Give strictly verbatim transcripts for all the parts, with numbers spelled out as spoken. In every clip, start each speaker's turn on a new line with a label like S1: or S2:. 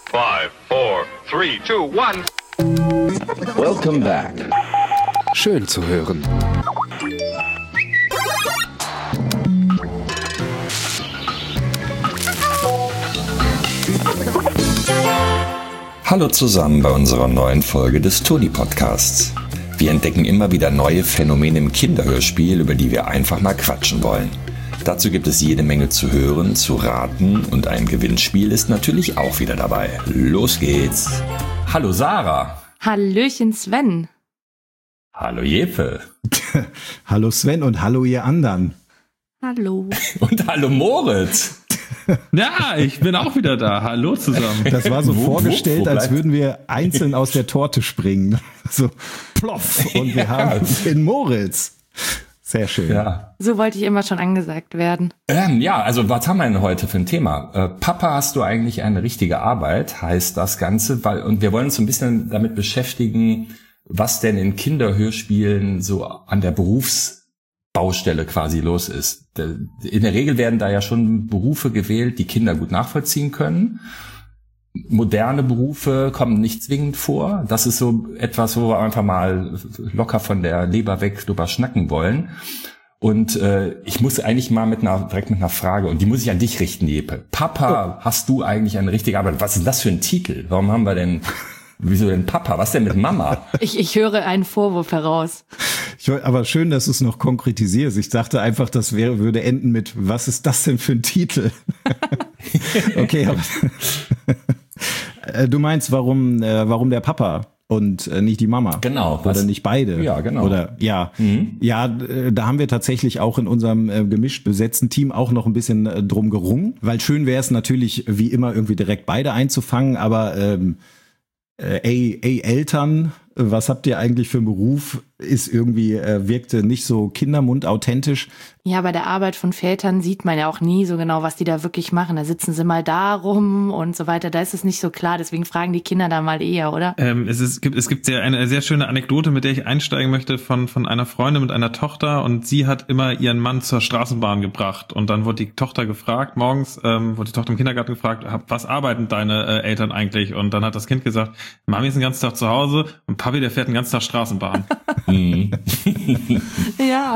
S1: Five, four, three, two, one.
S2: Welcome back.
S3: Schön zu hören.
S2: Hallo zusammen bei unserer neuen Folge des Toni Podcasts. Wir entdecken immer wieder neue Phänomene im Kinderhörspiel, über die wir einfach mal quatschen wollen. Dazu gibt es jede Menge zu hören, zu raten und ein Gewinnspiel ist natürlich auch wieder dabei. Los geht's! Hallo Sarah!
S4: Hallöchen Sven!
S2: Hallo Jeppe!
S5: Hallo Sven und hallo ihr anderen!
S4: Hallo!
S2: Und hallo Moritz!
S6: Ja, ich bin auch wieder da. Hallo zusammen.
S5: Das war so
S2: Wo,
S5: vorgestellt,
S2: wo, wo
S5: als würden wir einzeln aus der Torte springen. So ploff und wir
S2: Ja.
S5: haben den Moritz. Sehr schön.
S2: Ja.
S4: So wollte ich immer schon angesagt werden.
S2: Ähm, ja, also was haben wir denn heute für ein Thema? Äh, Papa, hast du eigentlich eine richtige Arbeit, heißt das Ganze, weil und wir wollen uns so ein bisschen damit beschäftigen, was denn in Kinderhörspielen so an der Berufsbaustelle quasi los ist. In der Regel werden da ja schon Berufe gewählt, die Kinder gut nachvollziehen können. Moderne Berufe kommen nicht zwingend vor. Das ist so etwas, wo wir einfach mal locker von der Leber weg drüber schnacken wollen. Und äh, ich muss eigentlich mal mit einer direkt mit einer Frage, und die muss ich an dich richten, Jeppe. Papa, oh. Hast du eigentlich eine richtige Arbeit? Was ist das für ein Titel? Warum haben wir denn, wieso denn Papa? Was denn mit Mama?
S4: Ich, ich höre einen Vorwurf heraus.
S5: Ich, aber schön, dass du es noch konkretisierst. Ich dachte einfach, das wäre, würde enden mit, was ist das denn für ein Titel? Okay, aber du meinst, warum, äh, warum der Papa und äh, nicht die Mama?
S2: Genau.
S5: Oder
S2: was?
S5: nicht beide?
S2: Ja, genau.
S5: Oder ja,
S2: Mhm.
S5: ja, äh, da haben wir tatsächlich auch in unserem äh, gemischt besetzten Team auch noch ein bisschen äh, drum gerungen, weil schön wäre es natürlich wie immer irgendwie direkt beide einzufangen, aber ähm, äh, ey, ey Eltern, was habt ihr eigentlich für einen Beruf? Ist irgendwie, äh, wirkte nicht so Kindermund authentisch.
S4: Ja, bei der Arbeit von Vätern sieht man ja auch nie so genau, was die da wirklich machen. Da sitzen sie mal da rum und so weiter. Da ist es nicht so klar. Deswegen fragen die Kinder da mal eher, oder?
S6: Ähm, es, ist, es gibt, es gibt sehr, eine sehr schöne Anekdote, mit der ich einsteigen möchte von, von einer Freundin mit einer Tochter. Und sie hat immer ihren Mann zur Straßenbahn gebracht. Und dann wurde die Tochter gefragt, morgens ähm, wurde die Tochter im Kindergarten gefragt, was arbeiten deine äh, Eltern eigentlich? Und dann hat das Kind gesagt, Mami ist den ganzen Tag zu Hause und Papi, der fährt den ganzen Tag Straßenbahn.
S4: Ja.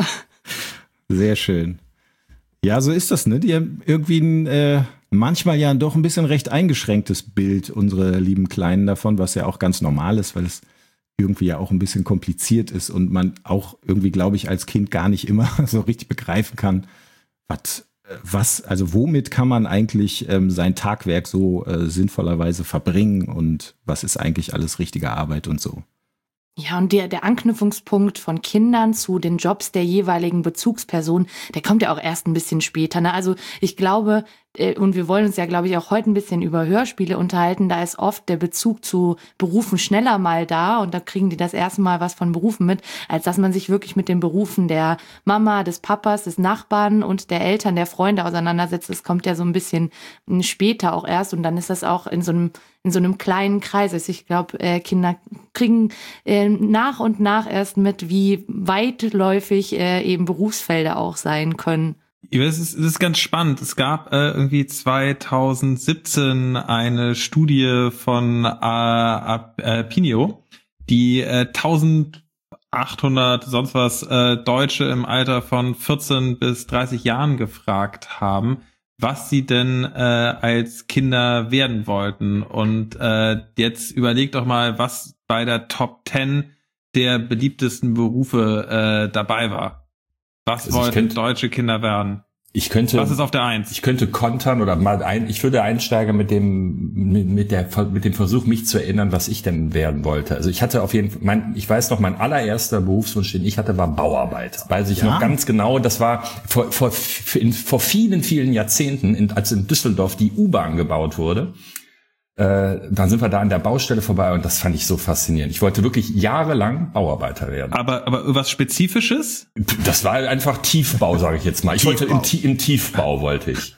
S5: Sehr schön. Ja, so ist das, ne? Die haben irgendwie ein, äh, manchmal ja doch ein bisschen recht eingeschränktes Bild, unsere lieben Kleinen davon, was ja auch ganz normal ist, weil es irgendwie ja auch ein bisschen kompliziert ist und man auch irgendwie, glaube ich, als Kind gar nicht immer so richtig begreifen kann, was, was, also womit kann man eigentlich ähm, sein Tagwerk so äh, sinnvollerweise verbringen und was ist eigentlich alles richtige Arbeit und so.
S4: Ja, und der, der Anknüpfungspunkt von Kindern zu den Jobs der jeweiligen Bezugsperson, der kommt ja auch erst ein bisschen später. Ne? Also ich glaube, äh, und wir wollen uns ja, glaube ich, auch heute ein bisschen über Hörspiele unterhalten, da ist oft der Bezug zu Berufen schneller mal da und da kriegen die das erste Mal was von Berufen mit, als dass man sich wirklich mit den Berufen der Mama, des Papas, des Nachbarn und der Eltern, der Freunde auseinandersetzt. Das kommt ja so ein bisschen später auch erst und dann ist das auch in so einem in so einem kleinen Kreis. Also ich glaube, äh, Kinder kriegen äh, nach und nach erst mit, wie weitläufig äh, eben Berufsfelder auch sein können.
S6: Ja, das ist, das ist ganz spannend. Es gab äh, irgendwie zwanzig siebzehn eine Studie von äh, äh, Pinio, die äh, eintausendachthundert sonst was äh, Deutsche im Alter von vierzehn bis dreißig Jahren gefragt haben, was sie denn äh, als Kinder werden wollten. Und äh, jetzt überlegt doch mal, was bei der Top zehn der beliebtesten Berufe äh, dabei war. Was
S2: Also
S6: wollten
S2: könnte,
S6: deutsche Kinder werden?
S2: Ich könnte,
S6: was ist auf der Eins?
S2: Ich könnte kontern oder mal ein, ich würde einsteigen mit dem, mit, mit der, mit dem Versuch, mich zu erinnern, was ich denn werden wollte. Also ich hatte auf jeden Fall, mein, ich weiß noch, mein allererster Berufswunsch, den ich hatte, war Bauarbeiter. Weiß ich ja. noch ganz genau, das war vor, vor, in, vor vielen, vielen Jahrzehnten, in, als in Düsseldorf die U-Bahn gebaut wurde. Äh, dann sind wir da an der Baustelle vorbei und das fand ich so faszinierend. Ich wollte wirklich jahrelang Bauarbeiter werden.
S6: Aber aber was Spezifisches?
S2: Das war einfach Tiefbau, sage ich jetzt mal. Ich Tiefbau. wollte im, im Tiefbau wollte ich.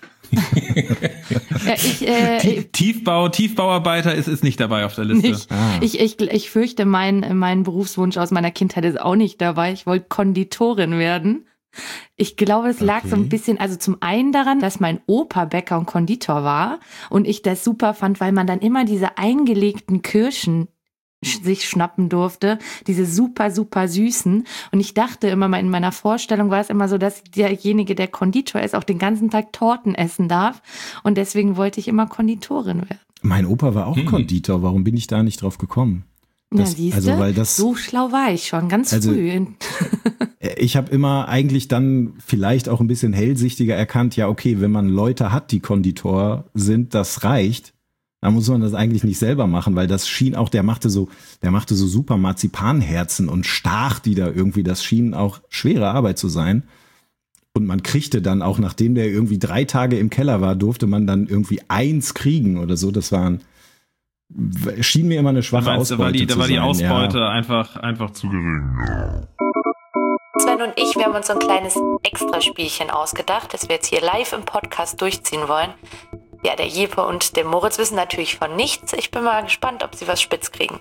S4: Ja, ich, äh,
S6: Tiefbau, Tiefbauarbeiter ist, ist nicht dabei auf der Liste.
S4: Nicht. Ah. Ich, ich, ich fürchte, mein, mein Berufswunsch aus meiner Kindheit ist auch nicht dabei. Ich wollte Konditorin werden. Ich glaube, es lag
S5: Okay.
S4: so ein bisschen, also zum einen daran, dass mein Opa Bäcker und Konditor war und ich das super fand, weil man dann immer diese eingelegten Kirschen sch- sich schnappen durfte, diese super, super süßen. Und ich dachte immer mal, in meiner Vorstellung war es immer so, dass derjenige, der Konditor ist, auch den ganzen Tag Torten essen darf. Und deswegen wollte ich immer Konditorin werden.
S5: Mein Opa war auch
S2: Hm.
S5: Konditor. Warum bin ich da nicht drauf gekommen?
S4: Ja,
S5: Das-
S4: siehst
S5: also,
S4: du,
S5: weil das-
S4: so schlau war ich schon, ganz
S5: Also-
S4: früh.
S5: Ich habe immer eigentlich dann vielleicht auch ein bisschen hellsichtiger erkannt, ja okay, wenn man Leute hat, die Konditor sind, das reicht. Dann muss man das eigentlich nicht selber machen, weil das schien auch, der machte so, der machte so super Marzipanherzen und stach die da irgendwie. Das schien auch schwere Arbeit zu sein. Und man kriegte dann auch, nachdem der irgendwie drei Tage im Keller war, durfte man dann irgendwie eins kriegen oder so. Das waren, schien mir immer eine
S6: Du
S5: schwache
S6: meinst, da
S5: Ausbeute
S6: war die, da
S5: zu
S6: war die
S5: sein.
S6: Ausbeute
S5: Ja.
S6: einfach, einfach zu gering.
S7: Sven und ich, wir haben uns so ein kleines Extraspielchen ausgedacht, das wir jetzt hier live im Podcast durchziehen wollen. Ja, der Jeppe und der Moritz wissen natürlich von nichts. Ich bin mal gespannt, ob sie was spitz kriegen.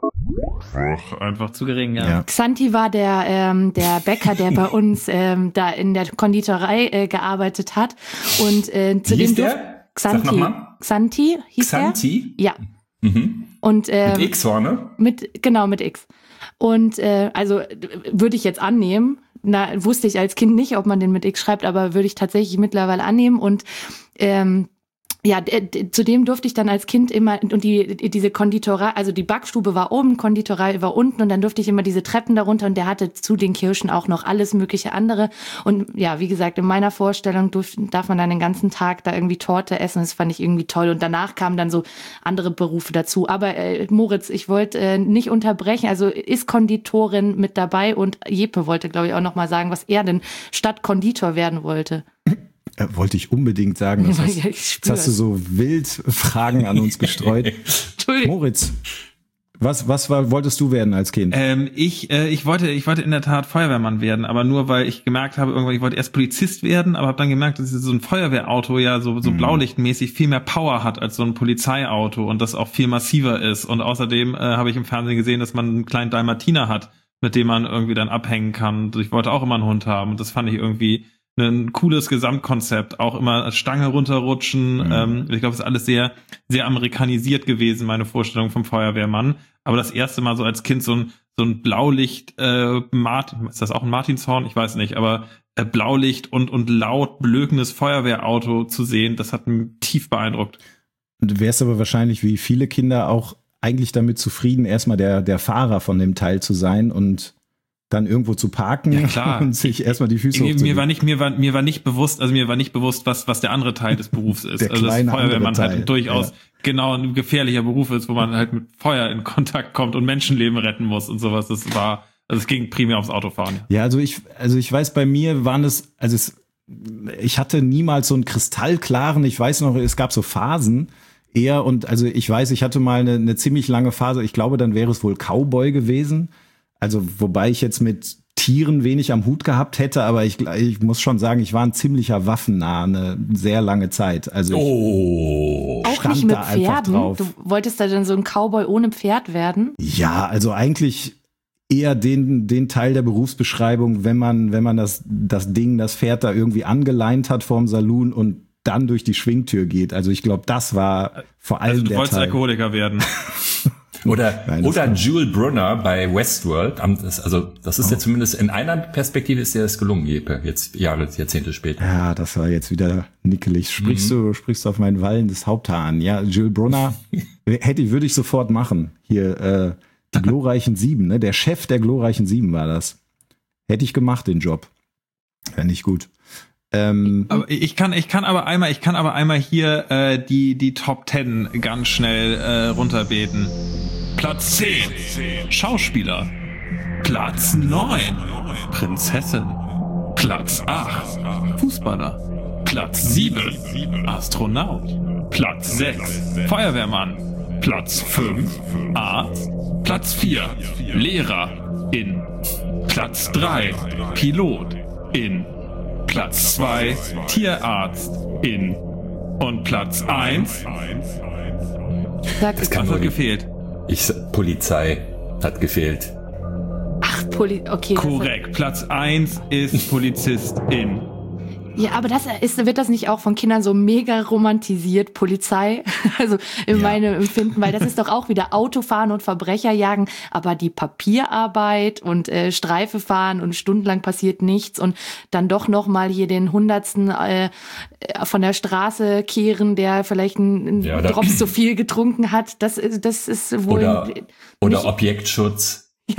S6: Einfach zu gering, ja.
S5: Ja.
S4: Xanti war der, ähm, der Bäcker, der bei uns ähm, da in der Konditorei äh, gearbeitet hat. Und äh, zu
S2: Wie
S4: dem
S2: hieß der?
S4: durf-
S2: Sag
S4: Xanti.
S2: noch mal.
S4: Xanti hieß
S2: Xanti?
S4: der? Ja.
S2: Mhm.
S4: Und, ähm,
S2: Mit X vorne?
S4: Mit, genau, mit X. Und äh, also äh, würde ich jetzt annehmen. Na, wusste ich als Kind nicht, ob man den mit X schreibt, aber würde ich tatsächlich mittlerweile annehmen. Und ähm, ja, d- d- zudem durfte ich dann als Kind immer, und die diese Konditorei, also die Backstube war oben, Konditorei war unten und dann durfte ich immer diese Treppen darunter und der hatte zu den Kirschen auch noch alles mögliche andere. Und ja, wie gesagt, in meiner Vorstellung durf, darf man dann den ganzen Tag da irgendwie Torte essen, das fand ich irgendwie toll. Und danach kamen dann so andere Berufe dazu. Aber äh, Moritz, ich wollte äh, nicht unterbrechen, also ist Konditorin mit dabei und Jeppe wollte, glaube ich, auch noch mal sagen, was er denn statt Konditor werden wollte.
S5: Äh, wollte ich unbedingt sagen. Das
S4: Ja,
S5: hast,
S4: ich
S5: jetzt
S4: spür's.
S5: hast du so wild Fragen an uns gestreut.
S4: Entschuldigung.
S5: Moritz, was, was war, wolltest du werden als Kind?
S6: Ähm, ich, äh, ich wollte, ich wollte in der Tat Feuerwehrmann werden, aber nur weil ich gemerkt habe, irgendwann, ich wollte erst Polizist werden, aber habe dann gemerkt, dass so ein Feuerwehrauto ja so, so blaulichtmäßig viel mehr Power hat als so ein Polizeiauto und das auch viel massiver ist. Und außerdem äh, habe ich im Fernsehen gesehen, dass man einen kleinen Dalmatiner hat, mit dem man irgendwie dann abhängen kann. Und ich wollte auch immer einen Hund haben und das fand ich irgendwie ein cooles Gesamtkonzept, auch immer Stange runterrutschen. Mhm. Ähm, ich glaube, es ist alles sehr, sehr amerikanisiert gewesen, meine Vorstellung vom Feuerwehrmann. Aber das erste Mal so als Kind so ein, so ein Blaulicht, äh, Martin, ist das auch ein Martinshorn? Ich weiß nicht, aber äh, Blaulicht und, und laut blökendes Feuerwehrauto zu sehen, das hat mich tief beeindruckt.
S5: Du wärst aber wahrscheinlich wie viele Kinder auch eigentlich damit zufrieden, erstmal der, der Fahrer von dem Teil zu sein und dann irgendwo zu parken
S6: Ja, klar.
S5: und sich erstmal die Füße
S6: Mir,
S5: hochzulegen.
S6: mir war nicht, mir war, mir war nicht bewusst, also mir war nicht bewusst, was, was der andere Teil des Berufs ist.
S5: Der
S6: Also dass
S5: kleine
S6: Feuerwehrmann
S5: andere Teil,
S6: halt durchaus
S5: ja.
S6: genau ein gefährlicher Beruf ist, wo man halt mit Feuer in Kontakt kommt und Menschenleben retten muss und sowas. Das war, also es ging primär aufs Autofahren.
S5: Ja, also ich, also ich weiß, bei mir waren es, also es, ich hatte niemals so einen kristallklaren, ich weiß noch, es gab so Phasen eher und also ich weiß, ich hatte mal eine, eine ziemlich lange Phase, ich glaube, dann wäre es wohl Cowboy gewesen. Also wobei ich jetzt mit Tieren wenig am Hut gehabt hätte, aber ich, ich muss schon sagen, ich war ein ziemlicher waffennah eine sehr lange Zeit. Also ich,
S2: Oh.
S4: Auch
S5: stand
S4: nicht mit
S5: da einfach
S4: Pferden.
S5: drauf.
S4: Du wolltest da dann so ein Cowboy ohne Pferd werden?
S5: ja, also eigentlich eher den, den Teil der Berufsbeschreibung, wenn man, wenn man das, das Ding, das Pferd da irgendwie angeleint hat vorm Saloon und dann durch die Schwingtür geht. Also ich glaube, das war vor allem
S6: Also du
S5: der
S6: wolltest
S5: Teil.
S6: Alkoholiker werden.
S2: Oder,
S5: Nein, das
S2: oder
S5: war-
S2: Jules Brunner bei Westworld. Am- das- Also, das ist ja zumindest in einer Perspektive ist dir das gelungen, Jeppe, jetzt Jahre, Jahrzehnte später.
S5: Ja, das war jetzt wieder nickelig. Sprichst du, sprichst du auf mein wallendes Haupthaar an. Ja, Jules Brunner hätte, würde ich sofort machen. Hier, äh, die glorreichen Sieben, ne? Der Chef der glorreichen Sieben war das. Hätte ich gemacht, den Job. Wäre nicht gut. Ähm,
S6: Aber ich kann, ich kann aber einmal, ich kann aber einmal hier äh, die die Top Ten ganz schnell äh, runterbeten. Platz zehn Schauspieler. Platz neun Prinzessin. Platz acht Fußballer. Platz sieben Astronaut. Platz sechs Feuerwehrmann. Platz fünf Arzt. Platz vier Lehrer in. Platz drei Pilot in. Platz zwei Tierarzt in. Und Platz eins
S4: Sag,
S2: Das kann
S6: was
S2: nur
S6: hat
S2: die
S6: gefehlt?
S2: ich, Polizei hat gefehlt.
S4: ach, Poli- okay,
S6: Korrekt. Platz eins ist Polizistin.
S4: Ja, aber das ist, wird das nicht auch von Kindern so mega romantisiert, Polizei? Also in
S5: Ja.
S4: meinem Empfinden, weil das ist doch auch wieder Autofahren und Verbrecherjagen, aber die Papierarbeit und äh, Streife fahren und stundenlang passiert nichts und dann doch nochmal hier den Hundertsten äh, von der Straße kehren, der vielleicht einen
S2: Ja, oder-
S4: Drops zu viel getrunken hat, das ist, das ist wohl...
S2: Oder, oder
S4: nicht-
S2: Objektschutz.
S4: Ja,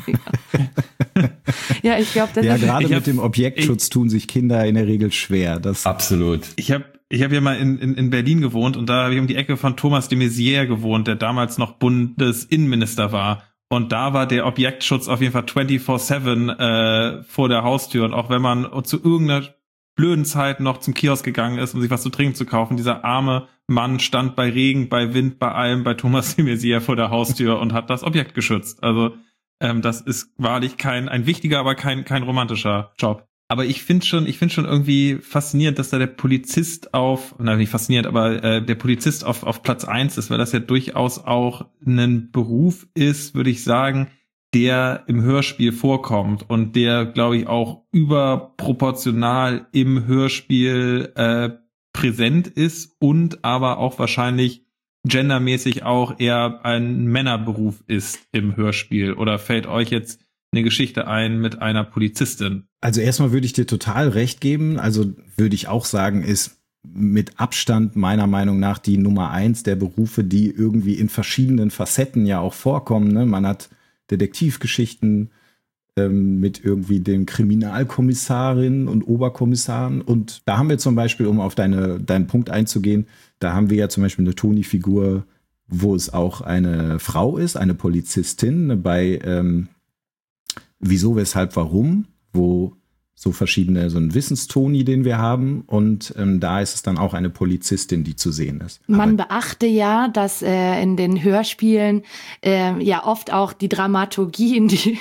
S4: ja. ja, ich glaube, das
S5: Ja,
S4: ist...
S5: gerade
S6: Ich hab-
S5: mit dem Objektschutz tun sich Kinder in der Regel schwer. Das,
S2: Absolut.
S6: Ich habe ich hab ja mal in, in, in Berlin gewohnt und da habe ich um die Ecke von Thomas de Maizière gewohnt, der damals noch Bundesinnenminister war. Und da war der Objektschutz auf jeden Fall vierundzwanzig sieben äh, vor der Haustür. Und auch wenn man zu irgendeiner blöden Zeit noch zum Kiosk gegangen ist, um sich was zu trinken zu kaufen, dieser arme Mann stand bei Regen, bei Wind, bei allem, bei Thomas de Maizière vor der Haustür und hat das Objekt geschützt. Also ähm, das ist wahrlich kein ein wichtiger, aber kein kein romantischer Job. Aber ich finde schon, ich finde schon irgendwie faszinierend, dass da der Polizist auf, na nicht faszinierend, aber äh, der Polizist auf auf Platz eins ist, weil das ja durchaus auch ein Beruf ist, würde ich sagen, der im Hörspiel vorkommt und der, glaube ich, auch überproportional im Hörspiel äh, präsent ist und aber auch wahrscheinlich gendermäßig auch eher ein Männerberuf ist im Hörspiel. Oder fällt euch jetzt eine Geschichte ein mit einer Polizistin?
S5: Also erstmal würde ich dir total recht geben. Also würde ich auch sagen, ist mit Abstand meiner Meinung nach die Nummer eins der Berufe, die irgendwie in verschiedenen Facetten ja auch vorkommen. Ne? Man hat Detektivgeschichten ähm, mit irgendwie den Kriminalkommissarinnen und Oberkommissaren. Und da haben wir zum Beispiel, um auf deine, deinen Punkt einzugehen, da haben wir ja zum Beispiel eine Toni-Figur, wo es auch eine Frau ist, eine Polizistin bei ähm, Wieso, Weshalb, Warum, wo so verschiedene, so ein Wissenstoni, den wir haben. Und ähm, da ist es dann auch eine Polizistin, die zu sehen ist.
S4: Man
S5: Aber
S4: beachte ja, dass äh, in den Hörspielen äh, ja oft auch die Dramaturgie in die,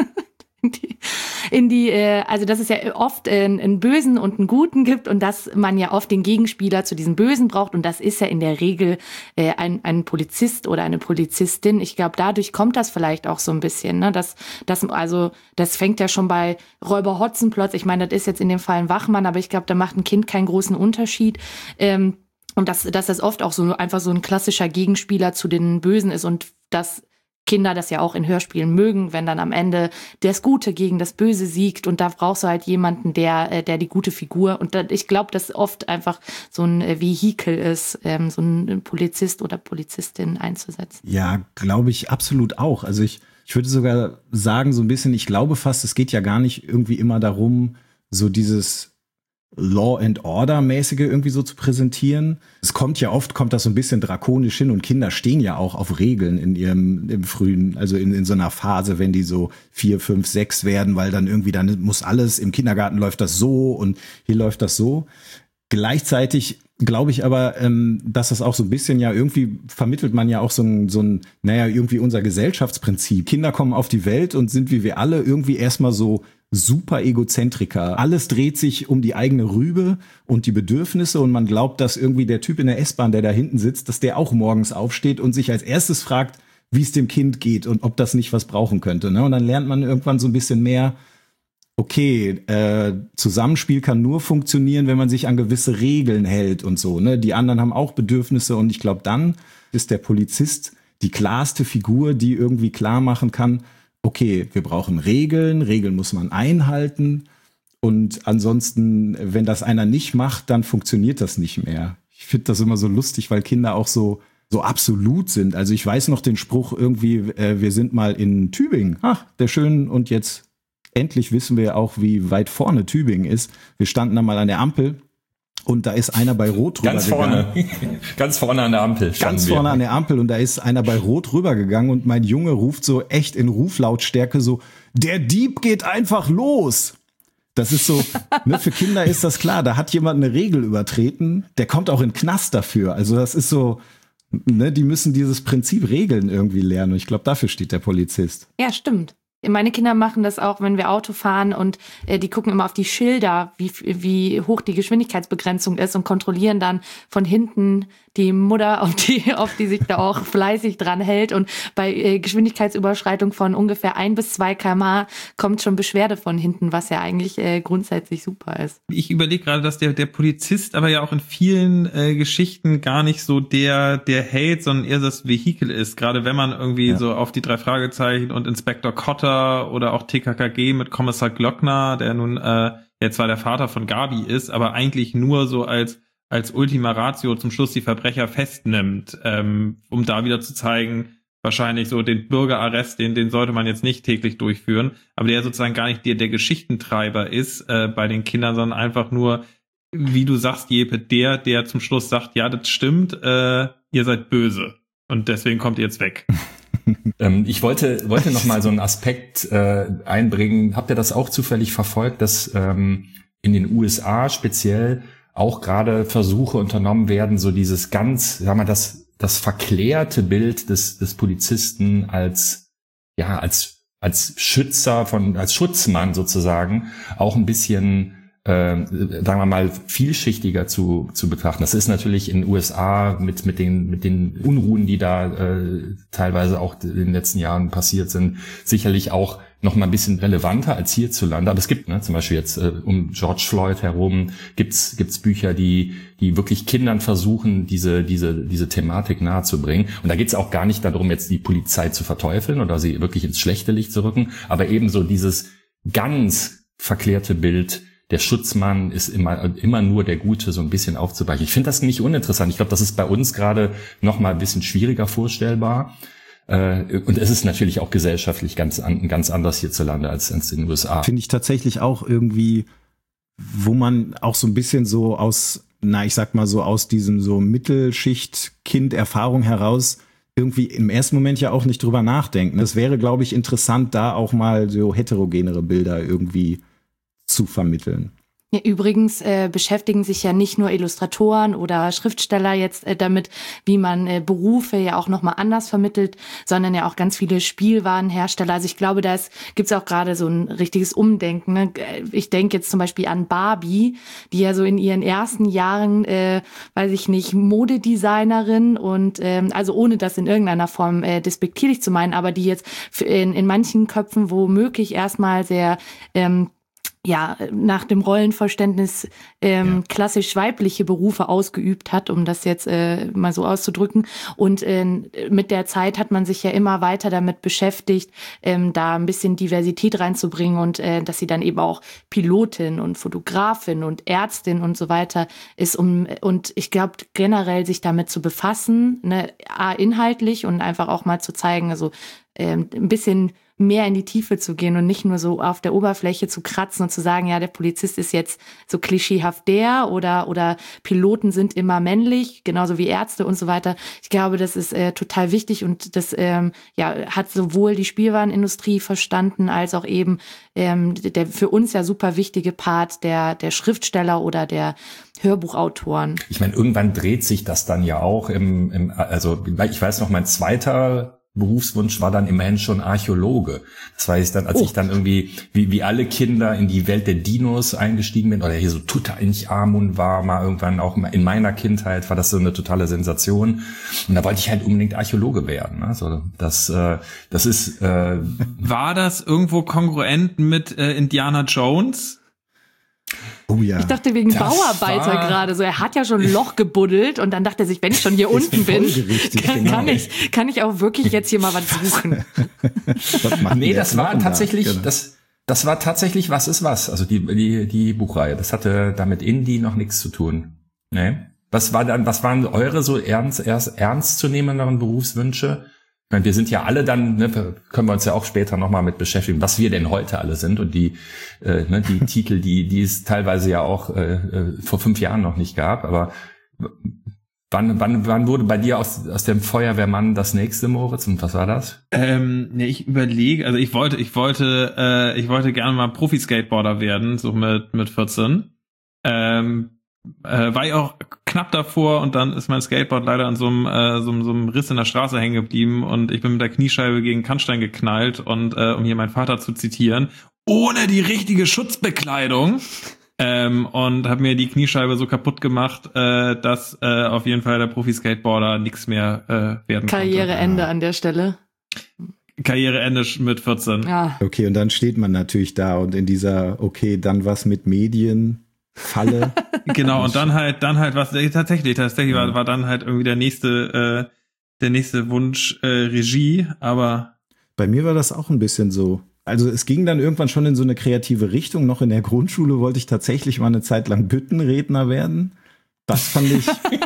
S4: in die, in die äh, also dass es ja oft äh, einen Bösen und einen Guten gibt und dass man ja oft den Gegenspieler zu diesem Bösen braucht und das ist ja in der Regel äh, ein, ein Polizist oder eine Polizistin. Ich glaube, dadurch kommt das vielleicht auch so ein bisschen, ne? Das, das, also das fängt ja schon bei Räuber Hotzenplotz. Ich meine, das ist jetzt in dem Fall ein Wachmann, aber ich glaube, da macht ein Kind keinen großen Unterschied. Ähm, Und dass, dass das oft auch so einfach so ein klassischer Gegenspieler zu den Bösen ist und dass Kinder das ja auch in Hörspielen mögen, wenn dann am Ende das Gute gegen das Böse siegt und da brauchst du halt jemanden, der der die gute Figur und da, ich glaube, dass oft einfach so ein Vehikel ist, ähm, so ein Polizist oder Polizistin einzusetzen.
S5: ja, glaube ich absolut auch. Also ich, ich würde sogar sagen, so ein bisschen, ich glaube fast, es geht ja gar nicht irgendwie immer darum, so dieses Law and Order mäßige irgendwie so zu präsentieren. Es kommt ja oft, kommt das so ein bisschen drakonisch hin und Kinder stehen ja auch auf Regeln in ihrem, im frühen, also in, in so einer Phase, wenn die so vier, fünf, sechs werden, weil dann irgendwie, dann muss alles, im Kindergarten läuft das so und hier läuft das so. Gleichzeitig glaube ich aber, ähm, dass das auch so ein bisschen ja irgendwie vermittelt man ja auch so ein, so ein, naja, irgendwie unser Gesellschaftsprinzip. Kinder kommen auf die Welt und sind wie wir alle irgendwie erstmal so super Egozentriker. Alles dreht sich um die eigene Rübe und die Bedürfnisse und man glaubt, dass irgendwie der Typ in der S-Bahn, der da hinten sitzt, dass der auch morgens aufsteht und sich als erstes fragt, wie es dem Kind geht und ob das nicht was brauchen könnte. Ne? Und dann lernt man irgendwann so ein bisschen mehr, okay, äh, Zusammenspiel kann nur funktionieren, wenn man sich an gewisse Regeln hält und so. Ne? Die anderen haben auch Bedürfnisse und ich glaube, dann ist der Polizist die klarste Figur, die irgendwie klar machen kann, okay, wir brauchen Regeln, Regeln muss man einhalten und ansonsten, wenn das einer nicht macht, dann funktioniert das nicht mehr. Ich finde das immer so lustig, weil Kinder auch so so absolut sind. Also ich weiß noch den Spruch irgendwie, äh, wir sind mal in Tübingen. Ach, der schön und jetzt endlich wissen wir auch, wie weit vorne Tübingen ist. Wir standen da mal an der Ampel und da ist einer bei Rot
S2: Ganz
S5: rübergegangen.
S2: vorne. Ganz vorne an der Ampel.
S5: Ganz vorne
S2: wir.
S5: an der Ampel und da ist einer bei Rot rübergegangen und mein Junge ruft so echt in Ruflautstärke so, der Dieb geht einfach los. Das ist so, ne, für Kinder ist das klar, da hat jemand eine Regel übertreten, der kommt auch in den Knast dafür. Also das ist so, ne, die müssen dieses Prinzip Regeln irgendwie lernen und ich glaube, dafür steht der Polizist.
S4: Ja, stimmt. Meine Kinder machen das auch, wenn wir Auto fahren und äh, die gucken immer auf die Schilder, wie, wie hoch die Geschwindigkeitsbegrenzung ist und kontrollieren dann von hinten die Mutter, auf die, auf die sich da auch fleißig dran hält. Und bei äh, Geschwindigkeitsüberschreitung von ungefähr ein bis zwei Kilometer pro Stunde kommt schon Beschwerde von hinten, was ja eigentlich äh, grundsätzlich super ist.
S6: Ich überlege gerade, dass der, der Polizist aber ja auch in vielen äh, Geschichten gar nicht so der, der Held, sondern eher das Vehikel ist. Gerade wenn man irgendwie ja. so auf die drei Fragezeichen und Inspektor Kotter oder auch T K K G mit Kommissar Glockner, der nun äh, jetzt zwar der Vater von Gabi ist, aber eigentlich nur so als als Ultima Ratio zum Schluss die Verbrecher festnimmt, ähm, um da wieder zu zeigen, wahrscheinlich so den Bürgerarrest, den den sollte man jetzt nicht täglich durchführen, aber der sozusagen gar nicht der, der Geschichtentreiber ist äh, bei den Kindern, sondern einfach nur, wie du sagst, Jeppe, der, der zum Schluss sagt, ja, das stimmt, äh, ihr seid böse und deswegen kommt ihr jetzt weg.
S2: ähm, ich wollte wollte noch mal so einen Aspekt äh, einbringen. Habt ihr das auch zufällig verfolgt, dass ähm, in den U S A speziell auch gerade Versuche unternommen werden, so dieses ganz, sagen wir, das das verklärte Bild des des Polizisten als ja als als Schützer von als Schutzmann sozusagen auch ein bisschen äh, sagen wir mal vielschichtiger zu zu betrachten. Das ist natürlich in den U S A mit mit den mit den Unruhen, die da äh, teilweise auch in den letzten Jahren passiert sind, sicherlich auch noch mal ein bisschen relevanter als hierzulande. Aber es gibt, ne, zum Beispiel jetzt äh, um George Floyd herum gibt's gibt's Bücher, die die wirklich Kindern versuchen, diese diese diese Thematik nahezubringen. Und da geht's auch gar nicht darum, jetzt die Polizei zu verteufeln oder sie wirklich ins schlechte Licht zu rücken, aber ebenso dieses ganz verklärte Bild, der Schutzmann ist immer immer nur der Gute, so ein bisschen aufzuweichen. Ich finde das nicht uninteressant. Ich glaube, das ist bei uns gerade noch mal ein bisschen schwieriger vorstellbar. Und es ist natürlich auch gesellschaftlich ganz ganz anders hierzulande als in den U S A.
S5: Finde ich tatsächlich auch irgendwie, wo man auch so ein bisschen so aus, na ich sag mal so aus diesem so Mittelschicht-Kind-Erfahrung heraus irgendwie im ersten Moment ja auch nicht drüber nachdenkt. Das wäre, glaube ich, interessant, da auch mal so heterogenere Bilder irgendwie zu vermitteln.
S4: Ja, übrigens äh, beschäftigen sich ja nicht nur Illustratoren oder Schriftsteller jetzt äh, damit, wie man äh, Berufe ja auch nochmal anders vermittelt, sondern ja auch ganz viele Spielwarenhersteller. Also ich glaube, da gibt es auch gerade so ein richtiges Umdenken. Ne? Ich denke jetzt zum Beispiel an Barbie, die ja so in ihren ersten Jahren, äh, weiß ich nicht, Modedesignerin und ähm, also ohne das in irgendeiner Form äh, despektierlich zu meinen, aber die jetzt in, in manchen Köpfen womöglich erstmal sehr ähm, ja, nach dem Rollenverständnis ähm, ja. klassisch weibliche Berufe ausgeübt hat, um das jetzt äh, mal so auszudrücken. Und äh, mit der Zeit hat man sich ja immer weiter damit beschäftigt, ähm, da ein bisschen Diversität reinzubringen und äh, dass sie dann eben auch Pilotin und Fotografin und Ärztin und so weiter ist. Um, und ich glaube, generell sich damit zu befassen, ne, A, inhaltlich und einfach auch mal zu zeigen, also ähm, ein bisschen mehr in die Tiefe zu gehen und nicht nur so auf der Oberfläche zu kratzen und zu sagen, ja, der Polizist ist jetzt so klischeehaft der oder oder Piloten sind immer männlich, genauso wie Ärzte und so weiter. Ich glaube, das ist äh, total wichtig und das ähm, ja hat sowohl die Spielwarenindustrie verstanden, als auch eben ähm, der für uns ja super wichtige Part der der Schriftsteller oder der Hörbuchautoren.
S2: Ich meine, irgendwann dreht sich das dann ja auch im, im also ich weiß noch, mein zweiter Berufswunsch war dann immerhin schon Archäologe. Das war ich dann, als oh. ich dann irgendwie, wie, wie alle Kinder in die Welt der Dinos eingestiegen bin, oder hier so Tutanchamun war, mal irgendwann auch in meiner Kindheit war das so eine totale Sensation. Und da wollte ich halt unbedingt Archäologe werden. Also das, äh, das ist, äh,
S6: war das irgendwo kongruent mit äh, Indiana Jones?
S5: Oh ja.
S4: Ich dachte wegen das Bauarbeiter gerade so. Er hat ja schon ein Loch gebuddelt und dann dachte er sich, wenn ich schon hier unten bin, kann,
S2: genau.
S4: kann ich kann ich auch wirklich jetzt hier mal was suchen.
S2: Nee, das war tatsächlich, da? das das war tatsächlich Was ist was. Also die die die Buchreihe. Das hatte damit Indie noch nichts zu tun. Nee. Was war dann? Was waren eure so ernst erst ernstzunehmenderen Berufswünsche? Ich meine, wir sind ja alle dann, ne, können wir uns ja auch später nochmal mit beschäftigen, was wir denn heute alle sind und die äh, ne, die Titel, die die es teilweise ja auch äh, vor fünf Jahren noch nicht gab. Aber wann wann wann wurde bei dir aus aus dem Feuerwehrmann das nächste, Moritz? Und was war das?
S6: Ähm, ne, ich überlege, also ich wollte ich wollte äh, ich wollte gerne mal Profi-Skateboarder werden, so mit mit vierzehn. Ähm, äh, war ich auch knapp davor und dann ist mein Skateboard leider an so einem, äh, so, so einem Riss in der Straße hängen geblieben und ich bin mit der Kniescheibe gegen Kannstein geknallt und äh, um hier meinen Vater zu zitieren, ohne die richtige Schutzbekleidung ähm, und habe mir die Kniescheibe so kaputt gemacht, äh, dass äh, auf jeden Fall der Profi-Skateboarder nichts mehr äh, werden
S4: Karriereende
S6: konnte.
S4: an der Stelle.
S6: Karriereende mit vierzehn.
S4: Ja.
S5: Okay, und dann steht man natürlich da und in dieser, okay, dann was mit Medien, Falle.
S6: Genau, und dann halt, dann halt was, tatsächlich, tatsächlich war, war dann halt irgendwie der nächste, äh, der nächste Wunsch äh, Regie, aber
S5: Bei mir war das auch ein bisschen so. Also es ging dann irgendwann schon in so eine kreative Richtung. Noch in der Grundschule wollte ich tatsächlich mal eine Zeit lang Büttenredner werden. Das fand ich.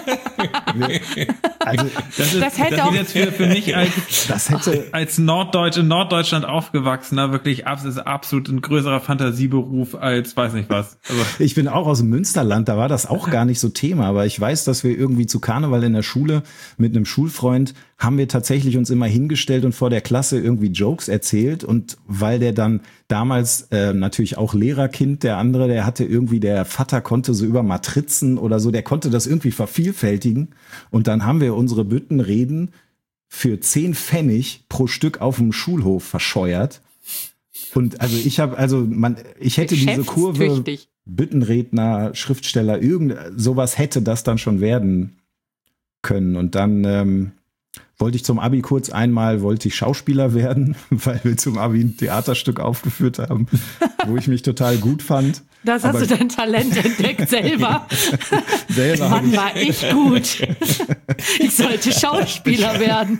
S5: Also,
S6: das ist,
S4: Das hätte
S6: das
S4: auch-
S6: ist jetzt für, für mich als,
S5: das hätte.
S6: als Norddeutsch in Norddeutschland aufgewachsener wirklich abs- ist absolut ein größerer Fantasieberuf als weiß nicht was. Also,
S5: Ich bin auch aus dem Münsterland, da war das auch gar nicht so Thema, aber ich weiß, dass wir irgendwie zu Karneval in der Schule mit einem Schulfreund haben wir tatsächlich uns immer hingestellt und vor der Klasse irgendwie Jokes erzählt und weil der dann damals äh, natürlich auch Lehrerkind, der andere, der hatte irgendwie, der Vater konnte so über Matrizen oder so, der konnte das irgendwie vervielfältigen und dann haben wir unsere Büttenreden für zehn Pfennig pro Stück auf dem Schulhof verscheuert. Und also ich habe, also man, ich hätte diese Kurve
S4: Geschäftstüchtig.
S5: Büttenredner, Schriftsteller, irgend sowas hätte das dann schon werden können. Und dann ähm, wollte ich zum Abi kurz einmal, wollte ich Schauspieler werden, weil wir zum Abi ein Theaterstück aufgeführt haben, wo ich mich total gut fand.
S4: Das hast
S5: Aber
S4: du dein Talent entdeckt selber.
S5: selber hab
S4: Mann,
S5: ich,
S4: war ich gut. Ich sollte Schauspieler werden.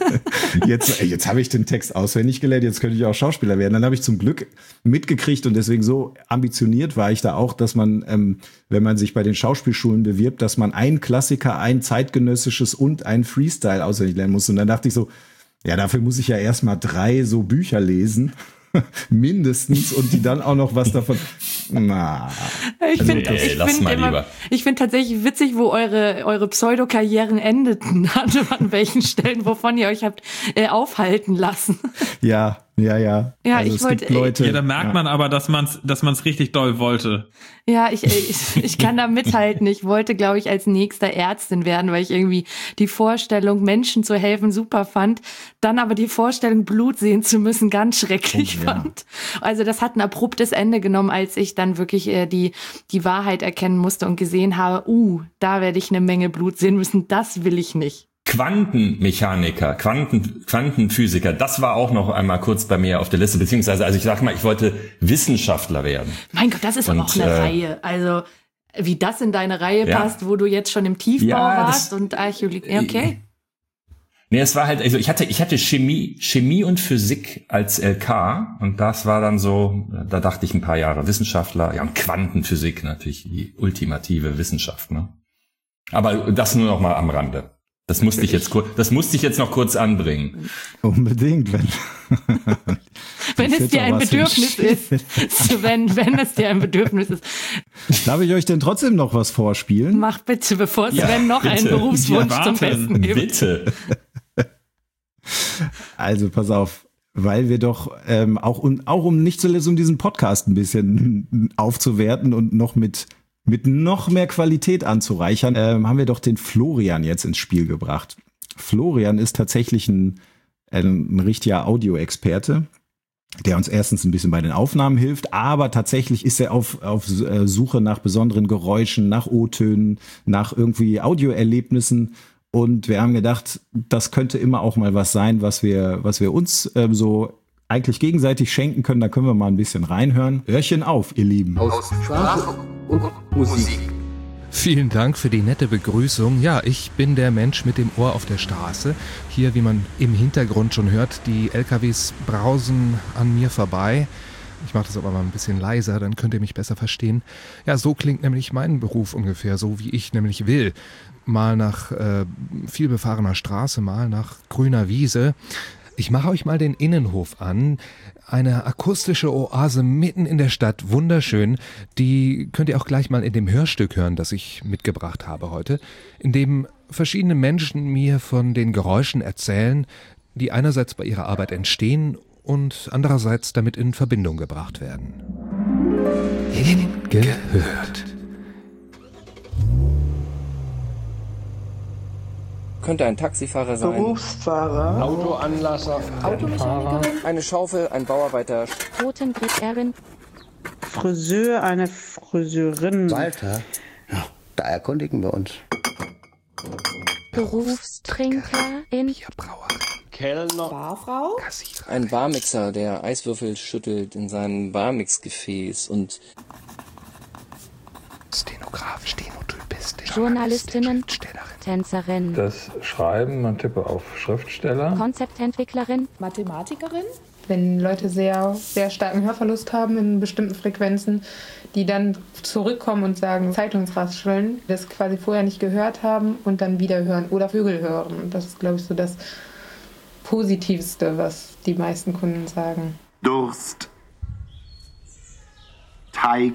S5: jetzt, jetzt habe ich den Text auswendig gelernt, jetzt könnte ich auch Schauspieler werden. Dann habe ich zum Glück mitgekriegt und deswegen so ambitioniert war ich da auch, dass man, ähm, wenn man sich bei den Schauspielschulen bewirbt, dass man ein Klassiker, ein zeitgenössisches und ein Freestyle auswendig lernen muss. Und dann dachte ich so, ja, dafür muss ich ja erstmal drei so Bücher lesen. Mindestens und die dann auch noch was davon. Na,
S4: Ich
S2: Also,
S4: finde
S2: ey,
S4: ich
S2: lass
S4: find
S2: mal
S4: immer,
S2: lieber.
S4: ich find tatsächlich witzig, wo eure, eure Pseudokarrieren endeten, an, an welchen Stellen, wovon ihr euch habt äh, aufhalten lassen.
S5: ja, ja, ja.
S4: Ja,
S5: also
S4: ich
S5: es
S4: wollte-
S5: gibt Leute.
S6: ja, da merkt
S5: ja.
S6: man aber, dass man's, dass man's richtig doll wollte.
S4: Ja, ich, ich, ich kann da mithalten. Ich wollte, glaube ich, als nächster Ärztin werden, weil ich irgendwie die Vorstellung, Menschen zu helfen, super fand. Dann aber die Vorstellung, Blut sehen zu müssen, ganz schrecklich
S5: Oh, ja.
S4: fand. Also das hat ein abruptes Ende genommen, als ich dann wirklich äh, die, die Wahrheit erkennen musste und gesehen habe, uh, da werde ich eine Menge Blut sehen müssen. Das will ich nicht.
S2: Quantenmechaniker, Quanten, Quantenphysiker, das war auch noch einmal kurz bei mir auf der Liste, beziehungsweise, also ich sag mal, ich wollte Wissenschaftler werden.
S4: Mein Gott, das ist aber
S2: Und,
S4: auch eine
S2: äh,
S4: Reihe. Also wie das in deine Reihe
S2: Ja.
S4: passt, wo du jetzt schon im Tiefbau
S2: Ja,
S4: warst
S2: das-
S4: und Archäologie. Okay.
S2: Nee, es war halt, also ich hatte, ich hatte Chemie, Chemie und Physik als L K und das war dann so, da dachte ich ein paar Jahre Wissenschaftler, ja, und Quantenphysik natürlich, die ultimative Wissenschaft, ne? Aber das nur noch mal am Rande. Das musste ich jetzt kurz, das musste ich jetzt noch kurz anbringen.
S5: Unbedingt, wenn.
S4: Wenn es
S5: Wird
S4: dir
S5: doch
S4: ein
S5: was
S4: Bedürfnis ist, wenn, wenn es dir ein Bedürfnis ist,
S5: Darf ich euch denn trotzdem noch was vorspielen?
S4: mach bitte, bevor
S2: Ja,
S4: Sven noch einen
S2: bitte.
S4: Berufswunsch
S6: Wir
S4: zum
S6: warten.
S4: Besten gibt.
S2: Bitte.
S5: Also pass auf, weil wir doch ähm, auch, um, auch um nicht zuletzt um diesen Podcast ein bisschen aufzuwerten und noch mit, mit noch mehr Qualität anzureichern, ähm, haben wir doch den Florian jetzt ins Spiel gebracht. Florian ist tatsächlich ein, ein, ein richtiger Audioexperte, der uns erstens ein bisschen bei den Aufnahmen hilft, aber tatsächlich ist er auf, auf äh, Suche nach besonderen Geräuschen, nach O-Tönen, nach irgendwie Audioerlebnissen. Und wir haben gedacht, das könnte immer auch mal was sein, was wir, was wir uns ähm, so eigentlich gegenseitig schenken können. Da können wir mal ein bisschen reinhören. Hörchen auf, ihr Lieben.
S3: Aus Sprache und Musik.
S8: Vielen Dank für die nette Begrüßung. Ja, ich bin der Mensch mit dem Ohr auf der Straße. Hier, wie man im Hintergrund schon hört, die L K Ws brausen an mir vorbei. Ich mache das aber mal ein bisschen leiser, dann könnt ihr mich besser verstehen. Ja, so klingt nämlich mein Beruf ungefähr, so wie ich nämlich will. Mal nach äh, vielbefahrener Straße, mal nach grüner Wiese. Ich mache euch mal den Innenhof an. Eine akustische Oase mitten in der Stadt, wunderschön. Die könnt ihr auch gleich mal in dem Hörstück hören, das ich mitgebracht habe heute, in dem verschiedene Menschen mir von den Geräuschen erzählen, die einerseits bei ihrer Arbeit entstehen und andererseits damit in Verbindung gebracht werden. Hingehört.
S3: Könnte ein Taxifahrer sein.
S9: Berufsfahrer.
S3: Autoanlasser.
S9: Automechanikerin.
S3: Eine Schaufel, ein Bauarbeiter.
S10: Totenbrückerin.
S9: Friseur, eine Friseurin.
S11: Walter. Ja, da erkundigen wir uns.
S10: Berufstrinkerin.
S8: Bierbrauer.
S9: Kellner. Barfrau.
S8: Kassierer.
S3: Ein Barmixer, der Eiswürfel schüttelt in seinem Barmixgefäß und
S8: Stenograf, Stenotypist,
S10: Journalistinnen. Tänzerin.
S12: Das Schreiben, man tippe auf Schriftsteller.
S10: Konzeptentwicklerin.
S13: Mathematikerin. Wenn Leute sehr, sehr starken Hörverlust haben in bestimmten Frequenzen, die dann zurückkommen und sagen, Zeitungsrascheln, das quasi vorher nicht gehört haben und dann wieder hören oder Vögel hören. Und das ist, glaube ich, so das Positivste, was die meisten Kunden sagen.
S14: Durst, Teig,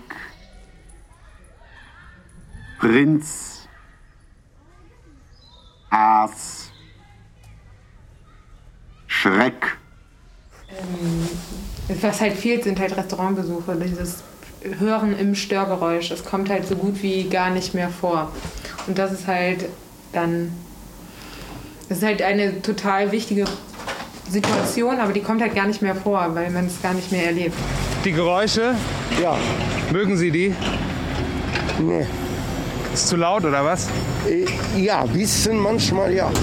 S14: Prinz, Aas, Schreck.
S13: Ähm, was halt fehlt, sind halt Restaurantbesuche, dieses Hören im Störgeräusch. Es kommt halt so gut wie gar nicht mehr vor. Und das ist halt dann, das ist halt eine total wichtige Situation, aber die kommt halt gar nicht mehr vor, weil man es gar nicht mehr erlebt.
S15: Die Geräusche?
S14: Ja.
S15: Mögen Sie die?
S14: Nee.
S15: Ist zu laut oder was?
S14: Ja, ein bisschen manchmal ja.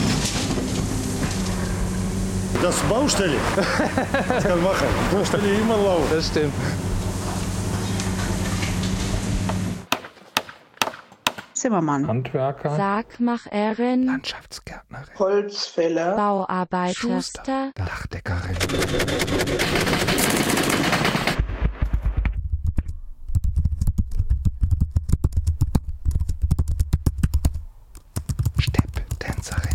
S16: Das ist Baustelle. Das kann machen. Baustelle immer laut.
S15: Das stimmt.
S9: Zimmermann.
S12: Handwerker.
S10: Sargmacherin.
S8: Landschaftsgärtnerin.
S9: Holzfäller.
S10: Bauarbeiter.
S8: Schuster. Dachdeckerin. Stepptänzerin.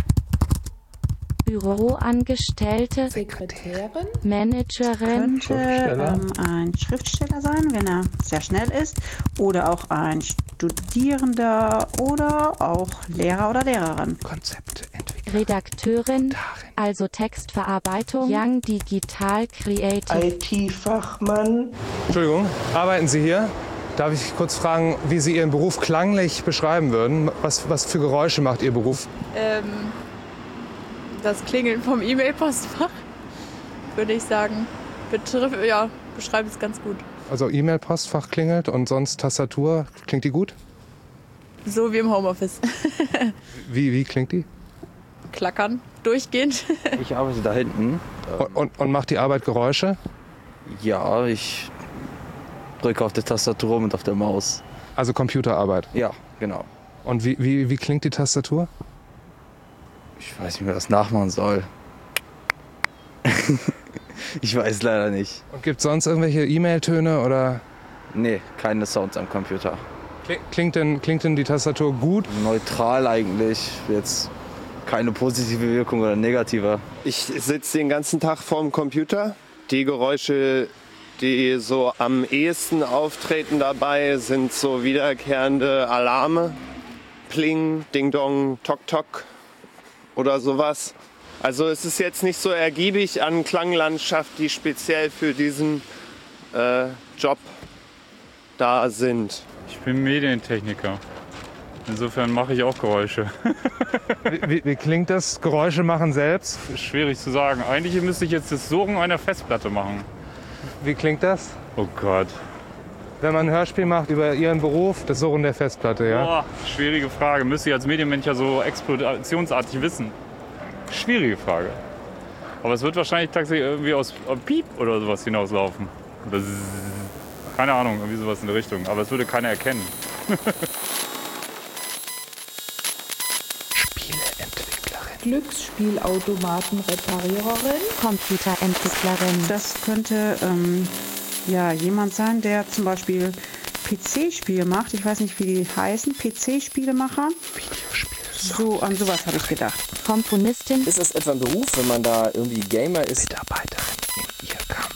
S10: Büroangestellte.
S13: Sekretärin.
S10: Managerin.
S9: Könnte ähm, ein Schriftsteller sein, wenn er sehr schnell ist. Oder auch ein Studierender oder auch Lehrer oder Lehrerin.
S8: Konzeptentwickler.
S10: Redakteurin. Also Textverarbeitung. Young Digital Creative.
S9: I T-Fachmann.
S15: Entschuldigung, arbeiten Sie hier? Darf ich kurz fragen, wie Sie Ihren Beruf klanglich beschreiben würden? Was, was für Geräusche macht Ihr Beruf?
S17: Ähm, das Klingeln vom E-Mail-Postfach, würde ich sagen. Betrifft, ja, beschreibt es ganz gut.
S15: Also E-Mail-Postfach klingelt und sonst Tastatur, klingt die gut?
S17: So wie im Homeoffice.
S15: Wie, wie klingt die?
S17: Klackern, durchgehend.
S18: Ich arbeite da hinten.
S15: Und, und, und macht die Arbeit Geräusche?
S18: Ja, ich drücke auf der Tastatur rum und auf der Maus.
S15: Also Computerarbeit?
S18: Ja, genau.
S15: Und wie, wie, wie klingt die Tastatur?
S18: Ich weiß nicht, wie man das nachmachen soll. Ich weiß leider nicht.
S15: Und gibt es sonst irgendwelche E-Mail-Töne oder?
S18: Nee, keine Sounds am Computer.
S15: Klingt denn, klingt denn die Tastatur gut?
S18: Neutral eigentlich. Jetzt keine positive Wirkung oder negative.
S19: Ich sitze den ganzen Tag vorm Computer. Die Geräusche, die so am ehesten auftreten dabei, sind so wiederkehrende Alarme. Pling, Ding Dong, Tok Tok oder sowas. Also es ist jetzt nicht so ergiebig an Klanglandschaft, die speziell für diesen äh, Job da sind.
S20: Ich bin Medientechniker. Insofern mache ich auch Geräusche.
S15: wie, wie, wie klingt das? Geräusche machen selbst?
S20: Schwierig zu sagen. Eigentlich müsste ich jetzt das Surren einer Festplatte machen.
S15: Wie klingt das?
S20: Oh Gott.
S15: Wenn man ein Hörspiel macht über Ihren Beruf, das Surren der Festplatte, ja?
S20: Boah, schwierige Frage. Müsste ich als Medienmensch ja so explodationsartig wissen. Schwierige Frage. Aber es wird wahrscheinlich tatsächlich irgendwie aus Piep oder sowas hinauslaufen. Oder Zzz. Keine Ahnung, irgendwie sowas in der Richtung. Aber es würde keiner erkennen.
S8: Spieleentwicklerin.
S13: Glücksspielautomatenrepariererin.
S10: Computerentwicklerin.
S9: Das könnte ähm, ja, jemand sein, der zum Beispiel P C-Spiele macht. Ich weiß nicht, wie die heißen. P C-Spielemacher.
S8: Videospiel.
S9: So, an sowas habe ich gedacht.
S10: Komponistin.
S3: Ist das etwa ein Beruf, wenn man da irgendwie Gamer ist?
S8: Mitarbeiterin in ihr Kampf.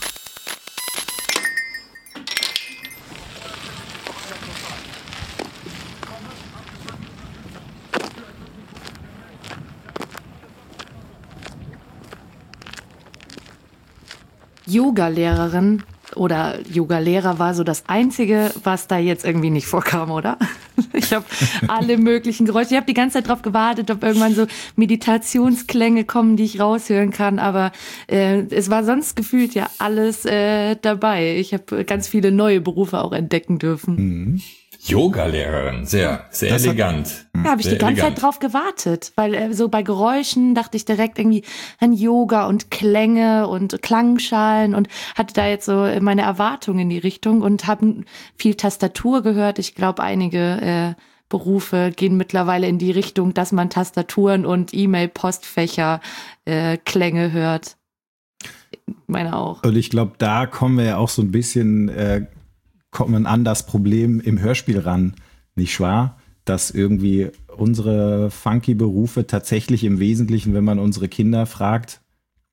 S4: Yoga-Lehrerin oder Yoga-Lehrer war so das Einzige, was da jetzt irgendwie nicht vorkam, oder? Ich habe alle möglichen Geräusche. Ich habe die ganze Zeit drauf gewartet, ob irgendwann so Meditationsklänge kommen, die ich raushören kann. Aber äh, es war sonst gefühlt ja alles äh, dabei. Ich habe ganz viele neue Berufe auch entdecken dürfen.
S2: Mhm. Yoga-Lehrerin, sehr, sehr das elegant.
S4: Hat, ja, habe ich
S2: sehr
S4: die ganze
S2: elegant.
S4: Zeit drauf gewartet, weil äh, so bei Geräuschen dachte ich direkt irgendwie an Yoga und Klänge und Klangschalen und hatte da jetzt so meine Erwartungen in die Richtung und habe viel Tastatur gehört. Ich glaube, einige äh, Berufe gehen mittlerweile in die Richtung, dass man Tastaturen und E-Mail-Postfächer äh, Klänge hört. Meine auch.
S5: Und ich glaube, da kommen wir ja auch so ein bisschen äh, kommt man an das Problem im Hörspiel ran, nicht wahr? Dass irgendwie unsere funky Berufe tatsächlich im Wesentlichen, wenn man unsere Kinder fragt,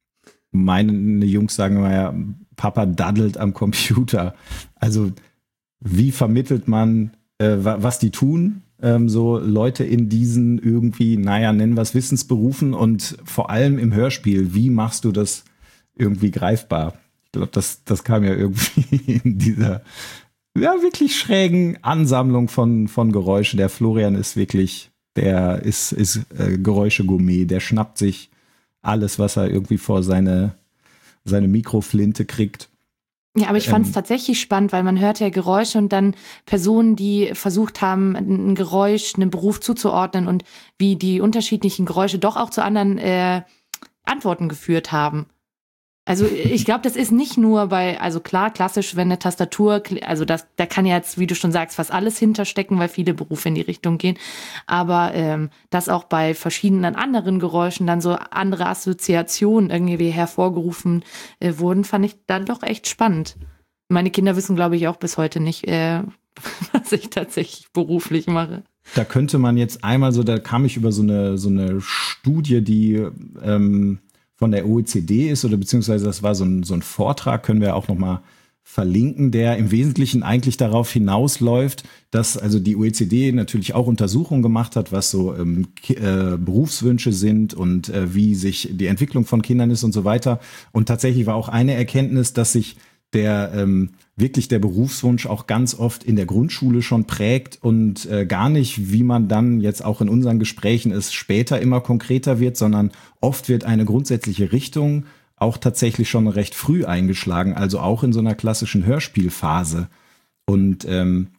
S5: meine Jungs sagen immer ja, Papa daddelt am Computer. Also wie vermittelt man, äh, was die tun? Ähm, so Leute in diesen irgendwie, naja, nennen wir es Wissensberufen und vor allem im Hörspiel, wie machst du das irgendwie greifbar? Ich glaube, das, das kam ja irgendwie in dieser ja, wirklich schrägen Ansammlung von, von Geräuschen. Der Florian ist wirklich, der ist, ist äh, Geräusche-Gourmet. Der schnappt sich alles, was er irgendwie vor seine, seine Mikroflinte kriegt.
S4: Ja, aber ich fand es ähm, tatsächlich spannend, weil man hört ja Geräusche und dann Personen, die versucht haben, ein Geräusch, einen Beruf zuzuordnen und wie die unterschiedlichen Geräusche doch auch zu anderen äh, Antworten geführt haben. Also ich glaube, das ist nicht nur bei, also klar, klassisch, wenn eine Tastatur, also das, da kann ja jetzt, wie du schon sagst, fast alles hinterstecken, weil viele Berufe in die Richtung gehen. Aber ähm, dass auch bei verschiedenen anderen Geräuschen dann so andere Assoziationen irgendwie hervorgerufen äh, wurden, fand ich dann doch echt spannend. Meine Kinder wissen, glaube ich, auch bis heute nicht, äh, was ich tatsächlich beruflich mache.
S5: Da könnte man jetzt einmal so, da kam ich über so eine, so eine Studie, die ähm, von der O E C D ist, oder beziehungsweise das war so ein, so ein Vortrag, können wir auch noch mal verlinken, der im Wesentlichen eigentlich darauf hinausläuft, dass also die O E C D natürlich auch Untersuchungen gemacht hat, was so ähm, äh, Berufswünsche sind und äh, wie sich die Entwicklung von Kindern ist und so weiter. Und tatsächlich war auch eine Erkenntnis, dass sich der ähm, wirklich der Berufswunsch auch ganz oft in der Grundschule schon prägt und äh, gar nicht, wie man dann jetzt auch in unseren Gesprächen es später immer konkreter wird, sondern oft wird eine grundsätzliche Richtung auch tatsächlich schon recht früh eingeschlagen, also auch in so einer klassischen Hörspielphase. Und ähm,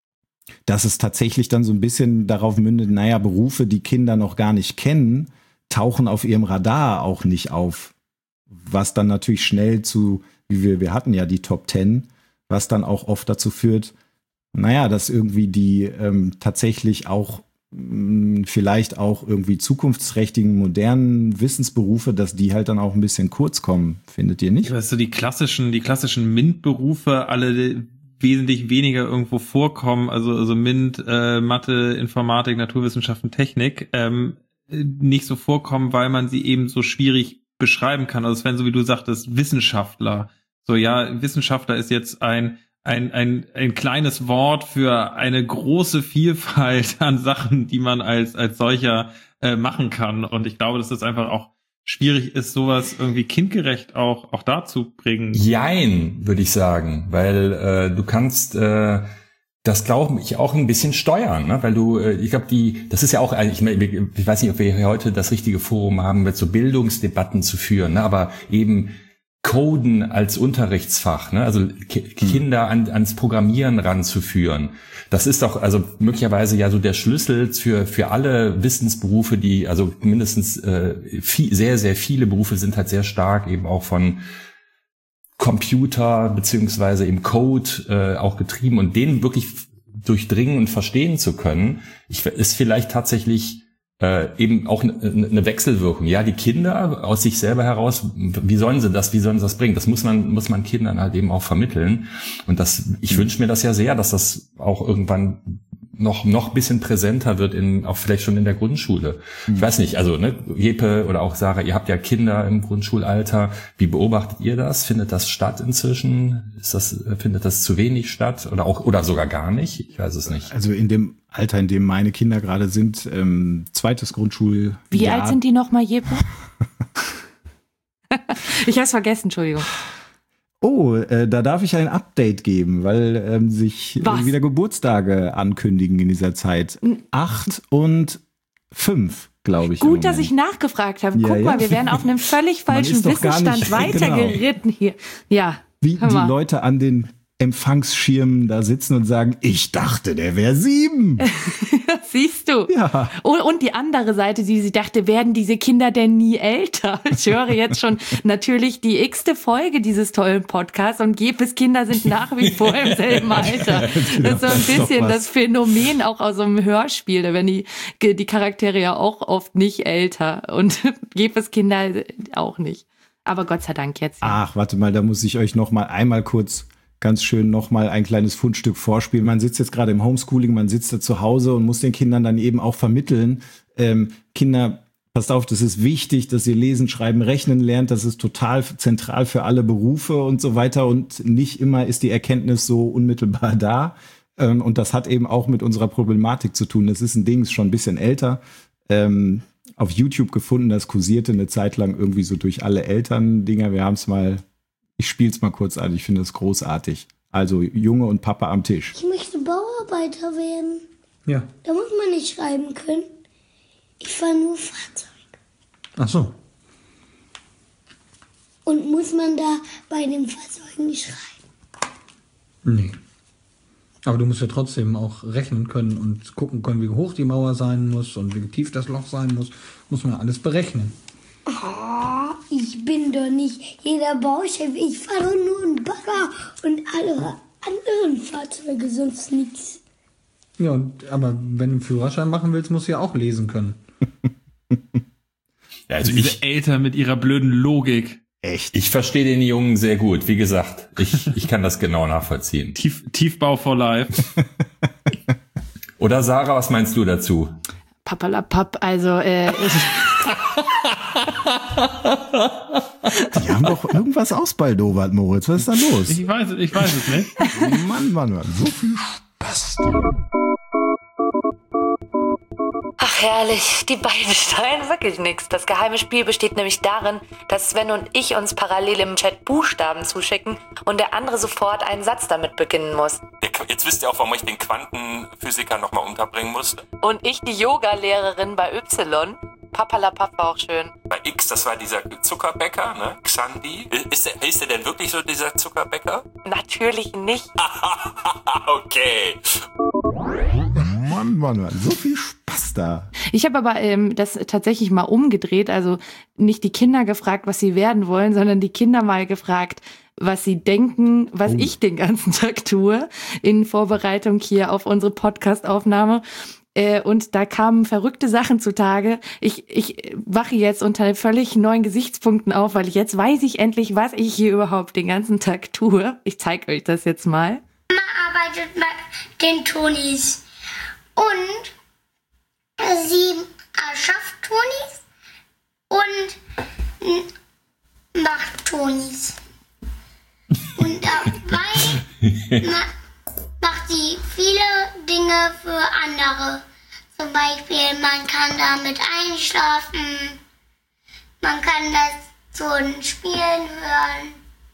S5: dass es tatsächlich dann so ein bisschen darauf mündet, naja, Berufe, die Kinder noch gar nicht kennen, tauchen auf ihrem Radar auch nicht auf. Was dann natürlich schnell zu, wie wir, wir hatten ja die Top Ten, was dann auch oft dazu führt, naja, dass irgendwie die ähm, tatsächlich auch mh, vielleicht auch irgendwie zukunftsträchtigen, modernen Wissensberufe, dass die halt dann auch ein bisschen kurz kommen, findet ihr nicht?
S6: Weißt du, die klassischen, die klassischen MINT-Berufe alle wesentlich weniger irgendwo vorkommen, also, also MINT, äh, Mathe, Informatik, Naturwissenschaften, Technik, ähm, nicht so vorkommen, weil man sie eben so schwierig beschreiben kann. Also es wären, so wie du sagtest, Wissenschaftler. So, ja, Wissenschaftler ist jetzt ein, ein, ein, ein kleines Wort für eine große Vielfalt an Sachen, die man als, als solcher äh, machen kann. Und ich glaube, dass das einfach auch schwierig ist, sowas irgendwie kindgerecht auch, auch dazu bringen.
S2: Jein, würde ich sagen, weil äh, du kannst äh, das, glaube ich, auch ein bisschen steuern, ne? Weil du, äh, ich glaube, die, das ist ja auch, ich, ich weiß nicht, ob wir heute das richtige Forum haben, mit so Bildungsdebatten zu führen, ne? Aber eben Coden als Unterrichtsfach, ne? Also K- Kinder an, ans Programmieren ranzuführen. Das ist doch also möglicherweise ja so der Schlüssel für für alle Wissensberufe, die also mindestens äh, viel, sehr sehr viele Berufe sind halt sehr stark eben auch von Computer beziehungsweise im Code äh, auch getrieben, und den wirklich durchdringen und verstehen zu können, ich, ist vielleicht tatsächlich Äh, eben auch eine ne Wechselwirkung. Ja, die Kinder aus sich selber heraus, wie sollen sie das, wie sollen sie das bringen? Das muss man, muss man Kindern halt eben auch vermitteln. Und das, ich wünsche mir das ja sehr, dass das auch irgendwann noch, noch ein bisschen präsenter wird in, auch vielleicht schon in der Grundschule. Mhm. Ich weiß nicht, also, ne, Jeppe oder auch Sarah, ihr habt ja Kinder im Grundschulalter. Wie beobachtet ihr das? Findet das statt inzwischen? Ist das, findet das zu wenig statt? Oder auch, oder sogar gar nicht? Ich weiß es nicht.
S5: Also in dem Alter, in dem meine Kinder gerade sind, ähm, zweites Grundschuljahr.
S4: Wie alt sind die nochmal, Jeppe? Ich hab's vergessen, Entschuldigung.
S5: Oh, äh, da darf ich ein Update geben, weil ähm, sich
S4: Was?
S5: äh, wieder Geburtstage ankündigen in dieser Zeit. Acht und fünf, glaube ich.
S4: Gut, dass ich nachgefragt habe.
S5: Ja,
S4: Guck
S5: ja.
S4: mal, wir werden auf einem völlig
S5: Man
S4: falschen
S5: ist doch gar
S4: Wissensstand
S5: nicht-
S4: weitergeritten hier. Ja,
S5: Wie
S4: hör
S5: die
S4: mal.
S5: Leute an den Empfangsschirmen da sitzen und sagen, ich dachte, der wäre sieben.
S4: Siehst du?
S5: Ja.
S4: Und, und die andere Seite, die sie dachte, werden diese Kinder denn nie älter? Ich höre jetzt schon natürlich die x-te Folge dieses tollen Podcasts und Gepes Kinder sind nach wie vor im selben Alter. Das ist so ein
S5: Das ist doch
S4: bisschen
S5: was.
S4: das Phänomen auch aus so einem Hörspiel. Da werden die, die Charaktere ja auch oft nicht älter und Gepes Kinder auch nicht. Aber Gott sei Dank jetzt.
S5: Ach, warte mal, da muss ich euch noch mal einmal kurz ganz schön noch mal ein kleines Fundstück vorspielen. Man sitzt jetzt gerade im Homeschooling, man sitzt da zu Hause und muss den Kindern dann eben auch vermitteln. Ähm, Kinder, passt auf, das ist wichtig, dass ihr lesen, schreiben, rechnen lernt. Das ist total zentral für alle Berufe und so weiter. Und nicht immer ist die Erkenntnis so unmittelbar da. Ähm, und das hat eben auch mit unserer Problematik zu tun. Das ist ein Ding, ist schon ein bisschen älter. Ähm, auf YouTube gefunden, das kursierte eine Zeit lang irgendwie so durch alle Eltern-Dinger. Wir haben es mal, ich spiele es mal kurz an, ich finde es großartig. Also Junge und Papa am Tisch.
S21: Ich möchte Bauarbeiter werden.
S22: Ja.
S21: Da muss man nicht schreiben können. Ich fahre nur Fahrzeug.
S22: Ach so.
S21: Und muss man da bei den Fahrzeugen nicht schreiben?
S22: Nee. Aber du musst ja trotzdem auch rechnen können und gucken können, wie hoch die Mauer sein muss und wie tief das Loch sein muss. Muss man alles berechnen.
S21: Oh, ich bin doch nicht jeder Bauchef. Ich fahre doch nur einen Bagger und alle anderen Fahrzeuge, sonst nichts.
S22: Ja, und, aber wenn du einen Führerschein machen willst, musst du ja auch lesen können.
S2: Ja, also
S6: Diese
S2: ich,
S6: Eltern mit ihrer blöden Logik.
S2: Echt? Ich verstehe den Jungen sehr gut. Wie gesagt, ich, ich kann das genau nachvollziehen.
S6: Tief, Tiefbau for life.
S2: Oder Sarah, was meinst du dazu?
S4: Papalapap, also äh,
S5: Die haben doch irgendwas ausbaldowert, Moritz. Was ist da los?
S6: Ich weiß, ich weiß es nicht.
S5: Mann, Mann, Mann. So viel Spaß.
S7: Ach herrlich, die beiden steuern wirklich nichts. Das geheime Spiel besteht nämlich darin, dass Sven und ich uns parallel im Chat Buchstaben zuschicken und der andere sofort einen Satz damit beginnen muss.
S2: Jetzt wisst ihr auch, warum ich den Quantenphysiker nochmal unterbringen musste.
S7: Und ich die Yoga-Lehrerin bei Y. Papalapap war auch schön.
S2: Bei X, das war dieser Zuckerbäcker, ne? Xandi. Ist der, ist der denn wirklich so dieser Zuckerbäcker?
S7: Natürlich nicht.
S2: Okay.
S5: Mann, Mann, Mann. So viel Spaß da.
S4: ich habe aber ähm, das tatsächlich mal umgedreht, also nicht die Kinder gefragt, was sie werden wollen, sondern die Kinder mal gefragt, was sie denken, was
S5: Oh.
S4: ich den ganzen Tag tue, in Vorbereitung hier auf unsere Podcast-Aufnahme. Äh, Und da kamen verrückte Sachen zutage. Ich, ich wache jetzt unter völlig neuen Gesichtspunkten auf, weil ich jetzt weiß ich endlich, was ich hier überhaupt den ganzen Tag tue. Ich zeige euch das jetzt mal.
S21: Mama arbeitet bei den Tonis. Und sie erschafft Tonis und mm, macht Tonis. Und dabei ma- macht sie viele Dinge für andere. Zum Beispiel, man kann damit einschlafen, man kann das zum Spielen hören.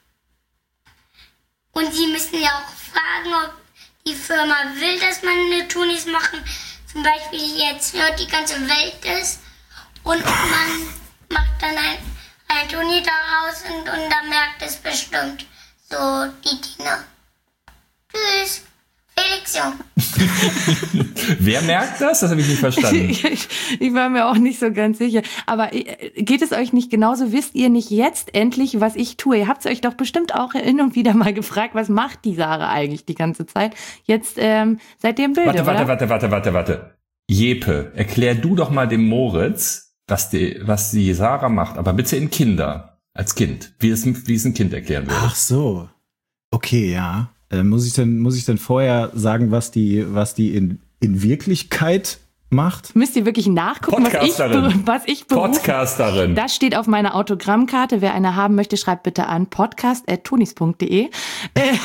S21: Und sie müssen ja auch fragen, ob die Firma will, dass man eine Tonis machen. Zum Beispiel jetzt hört die ganze Welt es und man macht dann ein, ein Toni daraus und, und dann merkt es bestimmt so die Dinge. Tschüss. Felix Jung.
S2: Wer merkt das? Das habe ich nicht verstanden.
S4: Ich, ich war mir auch nicht so ganz sicher. Aber äh, geht es euch nicht genauso? Wisst ihr nicht jetzt endlich, was ich tue? Ihr habt es euch doch bestimmt auch hin und wieder mal gefragt, was macht die Sarah eigentlich die ganze Zeit? Jetzt ähm, seid ihr im Bilde,
S2: Warte, warte,
S4: oder?
S2: warte, warte, warte, warte. Jeppe, erklär du doch mal dem Moritz, was die, was die Sarah macht, aber bitte in Kinder, als Kind, wie es, wie es ein Kind erklären würde.
S5: Ach so. Okay, ja. Äh, muss ich denn, muss ich denn vorher sagen, was die, was die in, in Wirklichkeit macht?
S4: Müsst ihr wirklich nachgucken, was ich,
S2: Podcasterin.
S4: was ich berufe?
S2: Podcasterin.
S4: Das steht auf meiner Autogrammkarte. Wer eine haben möchte, schreibt bitte an podcast at tunis punkt de. Äh,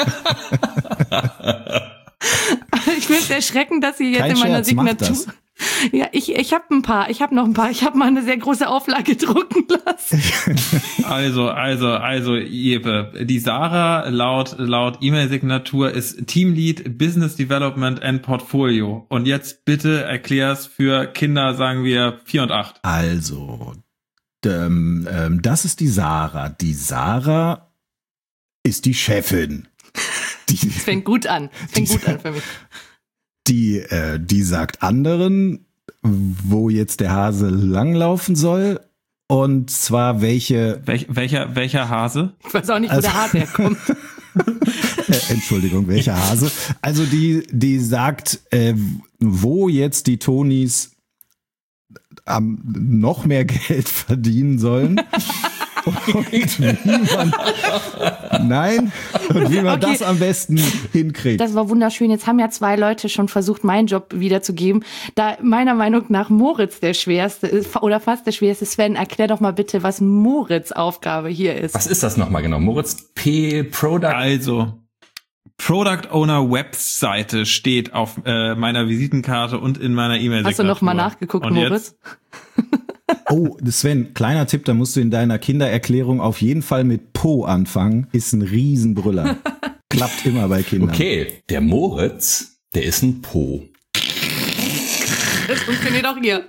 S4: Ich finde es erschreckend, dass sie jetzt
S5: Kein
S4: in meiner
S5: Scherz, macht
S4: Signatur,
S5: das.
S4: Ja, ich, ich habe ein paar, ich habe noch ein paar. Ich habe mal eine sehr große Auflage drucken lassen.
S6: Also, also, also, Jeppe, die Sarah laut, laut E-Mail-Signatur ist Teamlead Business Development and Portfolio. Und jetzt bitte erklär's für Kinder, sagen wir, vier und acht.
S5: Also, ähm, ähm, das ist die Sarah. Die Sarah ist die Chefin. Die,
S4: das fängt gut an. Das fängt die, gut an für mich.
S5: Die, äh, die sagt anderen, wo jetzt der Hase langlaufen soll. Und zwar welche...
S6: Welch, welcher, welcher Hase?
S4: Ich weiß auch nicht, wo also, der Hase herkommt.
S5: äh, Entschuldigung, welcher Hase? Also die, die sagt, äh, wo jetzt die Tonis am noch mehr Geld verdienen sollen. Und wie man, nein, und wie man okay. das am besten hinkriegt.
S4: Das war wunderschön. Jetzt haben ja zwei Leute schon versucht, meinen Job wiederzugeben. Da meiner Meinung nach Moritz der schwerste ist, oder fast der schwerste. Sven, erklär doch mal bitte, was Moritz Aufgabe hier ist.
S2: Was ist das nochmal genau? Moritz P. Product?
S6: Also, Product Owner Webseite steht auf äh, meiner Visitenkarte und in meiner E-Mail-Signatur.
S4: Hast du noch mal nachgeguckt, und Moritz?
S5: Oh, Sven, kleiner Tipp, da musst du in deiner Kindererklärung auf jeden Fall mit Po anfangen. Ist ein Riesenbrüller. Klappt immer bei Kindern.
S2: Okay, der Moritz, der ist ein Po.
S4: Das funktioniert auch hier.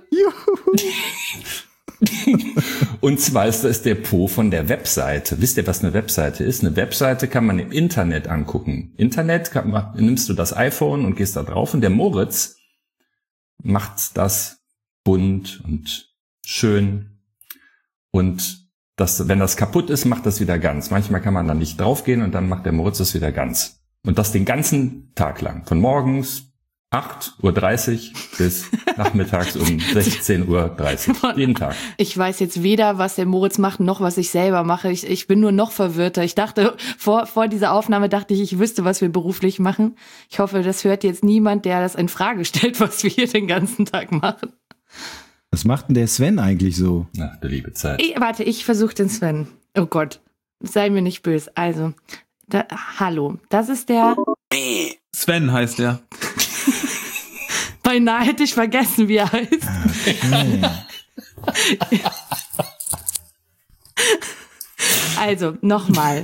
S2: Und zwar ist das der Po von der Webseite. Wisst ihr, was eine Webseite ist? Eine Webseite kann man im Internet angucken. Internet, kann, nimmst du das iPhone und gehst da drauf und der Moritz macht das bunt und schön. Und das, wenn das kaputt ist, macht das wieder ganz. Manchmal kann man dann nicht draufgehen und dann macht der Moritz das wieder ganz. Und das den ganzen Tag lang. Von morgens acht Uhr dreißig bis nachmittags um sechzehn Uhr dreißig. Jeden Tag.
S4: Ich weiß jetzt weder, was der Moritz macht, noch was ich selber mache. Ich, ich bin nur noch verwirrter. Ich dachte, vor, vor dieser Aufnahme dachte ich, ich wüsste, was wir beruflich machen. Ich hoffe, das hört jetzt niemand, der das in Frage stellt, was wir hier den ganzen Tag machen.
S5: Was macht denn der Sven eigentlich so?
S2: Ach, der liebe Zeit.
S4: Ich, warte, ich versuche den Sven. Oh Gott, sei mir nicht böse. Also, da, hallo, das ist der...
S6: B. Sven heißt er.
S4: Beinahe hätte ich vergessen, wie er heißt. Okay. Also, nochmal.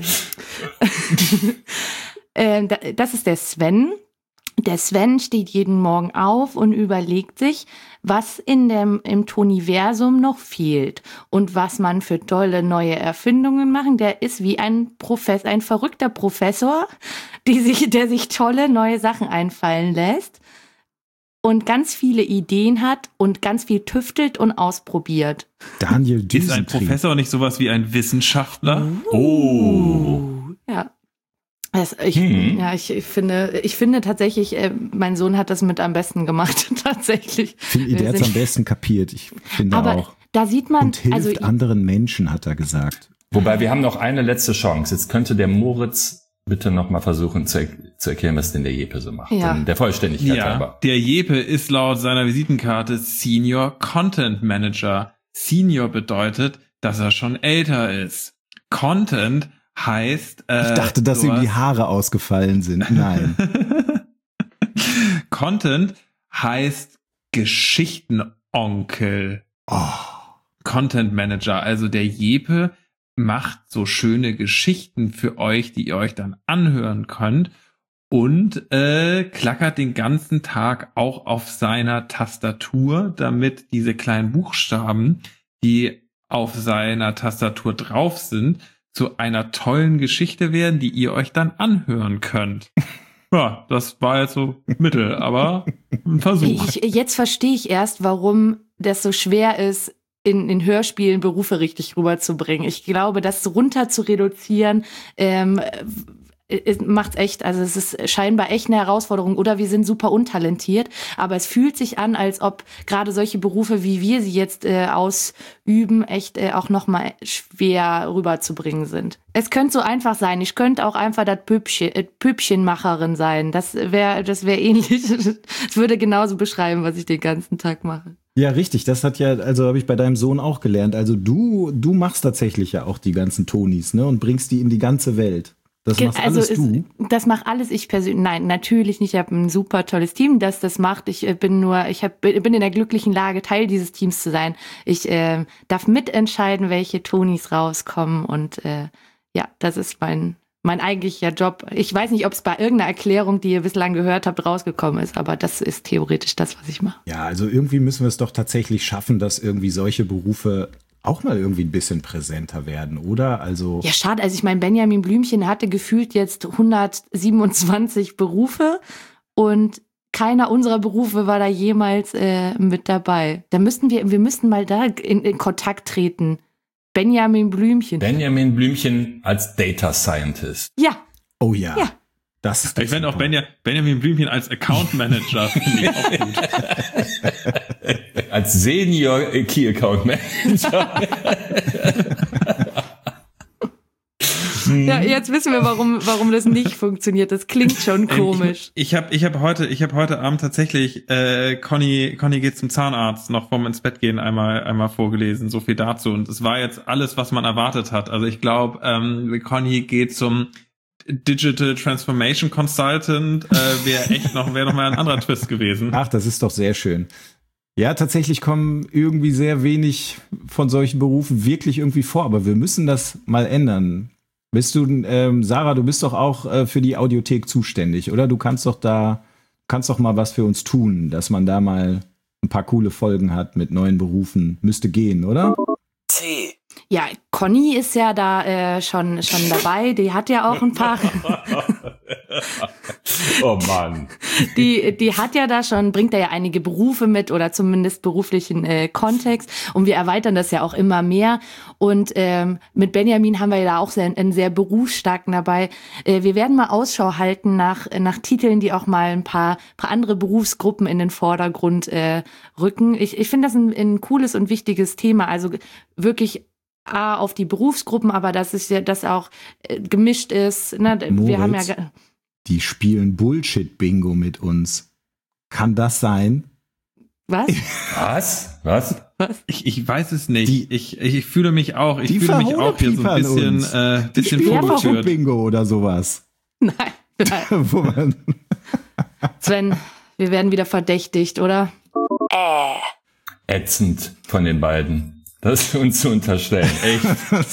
S4: äh, das ist der Sven. Der Sven steht jeden Morgen auf und überlegt sich, was in dem, im Toniversum noch fehlt und was man für tolle neue Erfindungen machen. Der ist wie ein Professor, ein verrückter Professor, die sich, der sich tolle neue Sachen einfallen lässt und ganz viele Ideen hat und ganz viel tüftelt und ausprobiert.
S5: Daniel Düsentrieb.
S6: Ist ein Professor nicht sowas wie ein Wissenschaftler?
S2: Oh.
S4: Ja. Also ich, hm. ja, ich, ich finde, ich finde tatsächlich, äh, mein Sohn hat das mit am besten gemacht, tatsächlich.
S5: Ich finde, der hat es am besten kapiert. Ich finde
S4: aber
S5: auch.
S4: Da sieht man,
S5: und hilft
S4: also
S5: anderen Menschen, hat er gesagt.
S2: Wobei, wir haben noch eine letzte Chance. Jetzt könnte der Moritz bitte noch mal versuchen zu, zu erklären, was denn der Jeppe so macht.
S4: Ja.
S2: Der Vollständigkeit
S6: ja,
S2: halber.
S6: Der Jeppe ist laut seiner Visitenkarte Senior Content Manager. Senior bedeutet, dass er schon älter ist. Content heißt... Äh,
S5: ich dachte, dass ihm die Haare ausgefallen sind. Nein.
S6: Content heißt Geschichtenonkel.
S5: Oh.
S6: Content Manager, also der Jeppe macht so schöne Geschichten für euch, die ihr euch dann anhören könnt und äh, klackert den ganzen Tag auch auf seiner Tastatur, damit diese kleinen Buchstaben, die auf seiner Tastatur drauf sind, zu einer tollen Geschichte werden, die ihr euch dann anhören könnt. Ja, das war jetzt so Mittel, aber ein Versuch.
S4: Ich, jetzt verstehe ich erst, warum das so schwer ist, in, in Hörspielen Berufe richtig rüberzubringen. Ich glaube, das runter zu reduzieren, ähm, macht's echt, also es ist scheinbar echt eine Herausforderung oder wir sind super untalentiert, aber es fühlt sich an, als ob gerade solche Berufe, wie wir sie jetzt äh, ausüben, echt äh, auch nochmal schwer rüberzubringen sind. Es könnte so einfach sein, ich könnte auch einfach das Püppchen, äh, Püppchenmacherin sein, das wäre das wäre ähnlich, es würde genauso beschreiben, was ich den ganzen Tag mache.
S5: Ja, richtig, das hat ja, also habe ich bei deinem Sohn auch gelernt, also du, du machst tatsächlich ja auch die ganzen Tonis, ne, und bringst die in die ganze Welt. Das machst
S4: also
S5: alles
S4: ist,
S5: du?
S4: Das mache alles ich persönlich. Nein, natürlich nicht. Ich habe ein super tolles Team, das das macht. Ich bin nur, ich hab, bin in der glücklichen Lage, Teil dieses Teams zu sein. Ich äh, darf mitentscheiden, welche Tonis rauskommen. Und äh, ja, das ist mein mein eigentlicher Job. Ich weiß nicht, ob es bei irgendeiner Erklärung, die ihr bislang gehört habt, rausgekommen ist, aber das ist theoretisch das, was ich mache.
S5: Ja, also irgendwie müssen wir es doch tatsächlich schaffen, dass irgendwie solche Berufe auch mal irgendwie ein bisschen präsenter werden, oder? Also
S4: Ja, schade. Also ich meine, Benjamin Blümchen hatte gefühlt jetzt hundertsiebenundzwanzig Berufe und keiner unserer Berufe war da jemals äh, mit dabei. Da müssten wir, wir müssten mal da in, in Kontakt treten. Benjamin Blümchen.
S2: Benjamin Blümchen als Data Scientist.
S4: Ja.
S5: Oh ja.
S4: Ja.
S5: Das ist
S6: ich fände auch Benja, Benjamin Blümchen als Account Manager finde ich auch gut.
S2: Als Senior Key Account Manager.
S4: Ja, jetzt wissen wir, warum, warum das nicht funktioniert. Das klingt schon komisch.
S6: Ich, ich habe ich hab heute, ich habe heute Abend tatsächlich äh, Conny, Conny geht zum Zahnarzt noch vorm ins Bett gehen einmal, einmal vorgelesen. So viel dazu. Und es war jetzt alles, was man erwartet hat. Also ich glaube, ähm, Conny geht zum Digital Transformation Consultant. Äh, wäre echt noch, wäre noch mal ein anderer Twist gewesen.
S5: Ach, das ist doch sehr schön. Ja, tatsächlich kommen irgendwie sehr wenig von solchen Berufen wirklich irgendwie vor. Aber wir müssen das mal ändern. Bist du, ähm, Sarah, du bist doch auch äh, für die Audiothek zuständig, oder? Du kannst doch da, kannst doch mal was für uns tun, dass man da mal ein paar coole Folgen hat mit neuen Berufen. Müsste gehen, oder?
S4: C. Ja, Conny ist ja da äh, schon schon dabei. Die hat ja auch ein paar.
S2: Oh Mann.
S4: Die die hat ja da schon, bringt da ja einige Berufe mit oder zumindest beruflichen äh, Kontext. Und wir erweitern das ja auch immer mehr. Und ähm, mit Benjamin haben wir ja da auch sehr, einen sehr berufsstarken dabei. Äh, wir werden mal Ausschau halten nach nach Titeln, die auch mal ein paar paar andere Berufsgruppen in den Vordergrund äh, rücken. Ich ich finde das ein, ein cooles und wichtiges Thema. Also wirklich A, auf die Berufsgruppen, aber dass es ja das auch äh, gemischt ist. Ne?
S5: Moritz,
S4: wir haben ja
S5: die spielen Bullshit-Bingo mit uns. Kann das sein?
S4: Was?
S2: Was? Was?
S4: Was?
S6: Ich, ich weiß es nicht. Die, ich, ich fühle mich auch, ich
S5: die
S6: fühle mich auch hier so ein bisschen,
S5: uns.
S6: äh, bisschen
S5: die
S6: vorgeführt.
S5: Bingo oder sowas.
S4: Nein. nein.
S5: Wo man
S4: Sven, wir werden wieder verdächtigt, oder?
S2: Äh. Ätzend von den beiden. Das uns zu unterstellen, echt.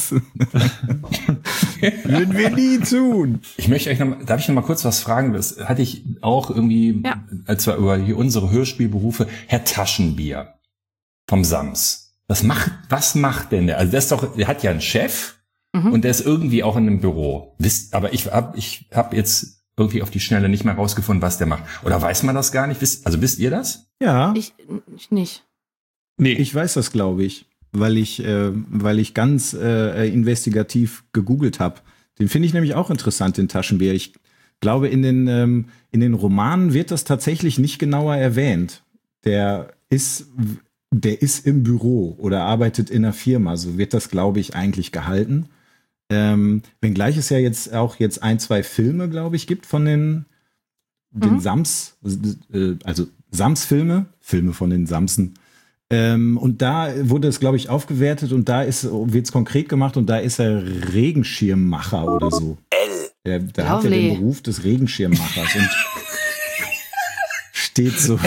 S5: Würden wir nie tun.
S2: Ich möchte euch noch, darf ich noch mal kurz was fragen? Das hatte ich auch irgendwie,
S4: ja.
S2: als wir über hier unsere Hörspielberufe, Herr Taschenbier vom Sams. Was macht, was macht denn der? Also der ist doch, der hat ja einen Chef mhm. und der ist irgendwie auch in einem Büro. Wisst, aber ich hab, ich hab jetzt irgendwie auf die Schnelle nicht mehr rausgefunden, was der macht. Oder weiß man das gar nicht? Wisst, also wisst ihr das?
S5: Ja.
S4: Ich, ich nicht.
S5: Nee. Ich weiß das, glaube ich. Weil ich, äh, weil ich ganz äh, investigativ gegoogelt habe. Den finde ich nämlich auch interessant, den Taschenbier. Ich glaube, in den, ähm, in den Romanen wird das tatsächlich nicht genauer erwähnt. Der ist, der ist im Büro oder arbeitet in einer Firma. So wird das, glaube ich, eigentlich gehalten. Ähm, wenngleich es ja jetzt auch jetzt ein, zwei Filme, glaube ich, gibt von den, den mhm. Sams, äh, also Sams-Filme, Filme von den Samsen. Ähm, und da wurde es, glaube ich, aufgewertet und da ist wird es konkret gemacht und da ist er Regenschirmmacher oder so.
S2: L.
S5: Der, da hat er den Beruf des Regenschirmmachers und steht so.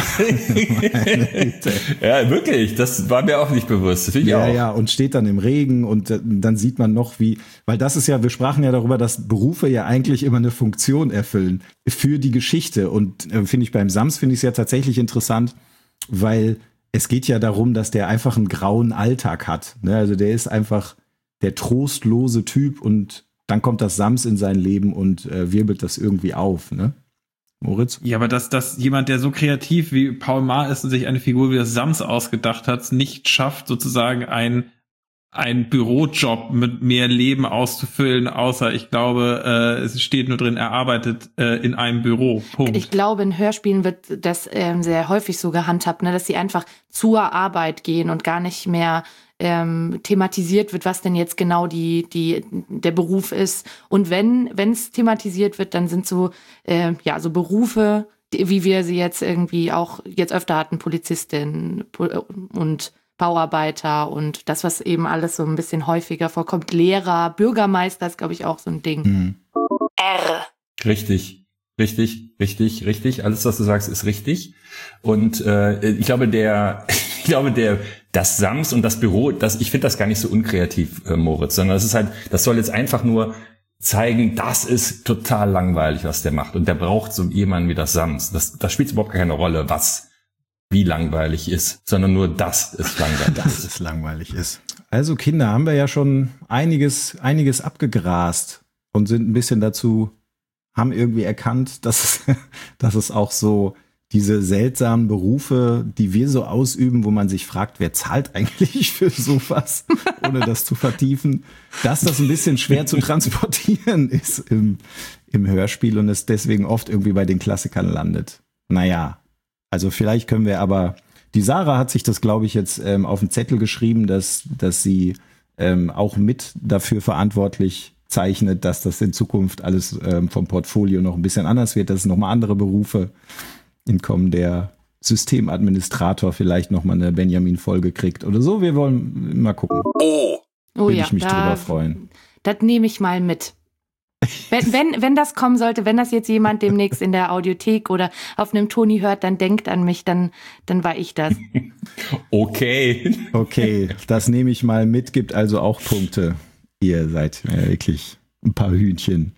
S2: Ja, wirklich, das war mir auch nicht bewusst. Das
S5: ja,
S2: auch.
S5: ja, und steht dann im Regen und äh, dann sieht man noch, wie, weil das ist ja, wir sprachen ja darüber, dass Berufe ja eigentlich immer eine Funktion erfüllen für die Geschichte und äh, finde ich beim Sams, finde ich es ja tatsächlich interessant, weil es geht ja darum, dass der einfach einen grauen Alltag hat. Ne? Also der ist einfach der trostlose Typ und dann kommt das Sams in sein Leben und äh, wirbelt das irgendwie auf. Ne? Moritz?
S6: Ja, aber dass, dass jemand, der so kreativ wie Paul Maar ist und sich eine Figur wie das Sams ausgedacht hat, nicht schafft, sozusagen ein ein Bürojob mit mehr Leben auszufüllen, außer ich glaube, äh, es steht nur drin, er arbeitet äh, in einem Büro. Punkt.
S4: Ich glaube, in Hörspielen wird das ähm, sehr häufig so gehandhabt, ne, dass sie einfach zur Arbeit gehen und gar nicht mehr ähm, thematisiert wird, was denn jetzt genau die die der Beruf ist. Und wenn wenn es thematisiert wird, dann sind so äh, ja so Berufe, die, wie wir sie jetzt irgendwie auch jetzt öfter hatten, Polizistin und Bauarbeiter und das, was eben alles so ein bisschen häufiger vorkommt. Lehrer, Bürgermeister ist, glaube ich, auch so ein Ding.
S5: Mhm.
S2: Richtig, richtig, richtig, richtig. Alles, was du sagst, ist richtig. Und äh, ich glaube, der, ich glaube, der, das Sams und das Büro, das, ich finde das gar nicht so unkreativ, äh, Moritz, sondern es ist halt, das soll jetzt einfach nur zeigen, das ist total langweilig, was der macht. Und der braucht so jemanden wie das Sams. Das, das spielt überhaupt keine Rolle, was, wie langweilig ist, sondern nur, dass es langweilig
S5: dass ist. es langweilig ist. Also Kinder, haben wir ja schon einiges, einiges abgegrast und sind ein bisschen dazu, haben irgendwie erkannt, dass es, dass es auch so diese seltsamen Berufe, die wir so ausüben, wo man sich fragt, wer zahlt eigentlich für sowas, ohne das zu vertiefen, dass das ein bisschen schwer zu transportieren ist im, im Hörspiel und es deswegen oft irgendwie bei den Klassikern landet. Naja, also vielleicht können wir aber, die Sarah hat sich das, glaube ich, jetzt ähm, auf den Zettel geschrieben, dass, dass sie ähm, auch mit dafür verantwortlich zeichnet, dass das in Zukunft alles ähm, vom Portfolio noch ein bisschen anders wird, dass es nochmal andere Berufe kommen, der Systemadministrator vielleicht nochmal eine Benjamin-Folge kriegt oder so. Wir wollen mal gucken.
S4: Oh, oh
S5: Würde
S4: ja,
S5: ich mich
S4: da,
S5: drüber freuen.
S4: Das nehme ich mal mit. Wenn, wenn, wenn das kommen sollte, wenn das jetzt jemand demnächst in der Audiothek oder auf einem Toni hört, dann denkt an mich, dann, dann war ich das.
S2: Okay.
S5: Okay, das nehme ich mal mit, gibt also auch Punkte. Ihr seid ja wirklich ein paar Hühnchen.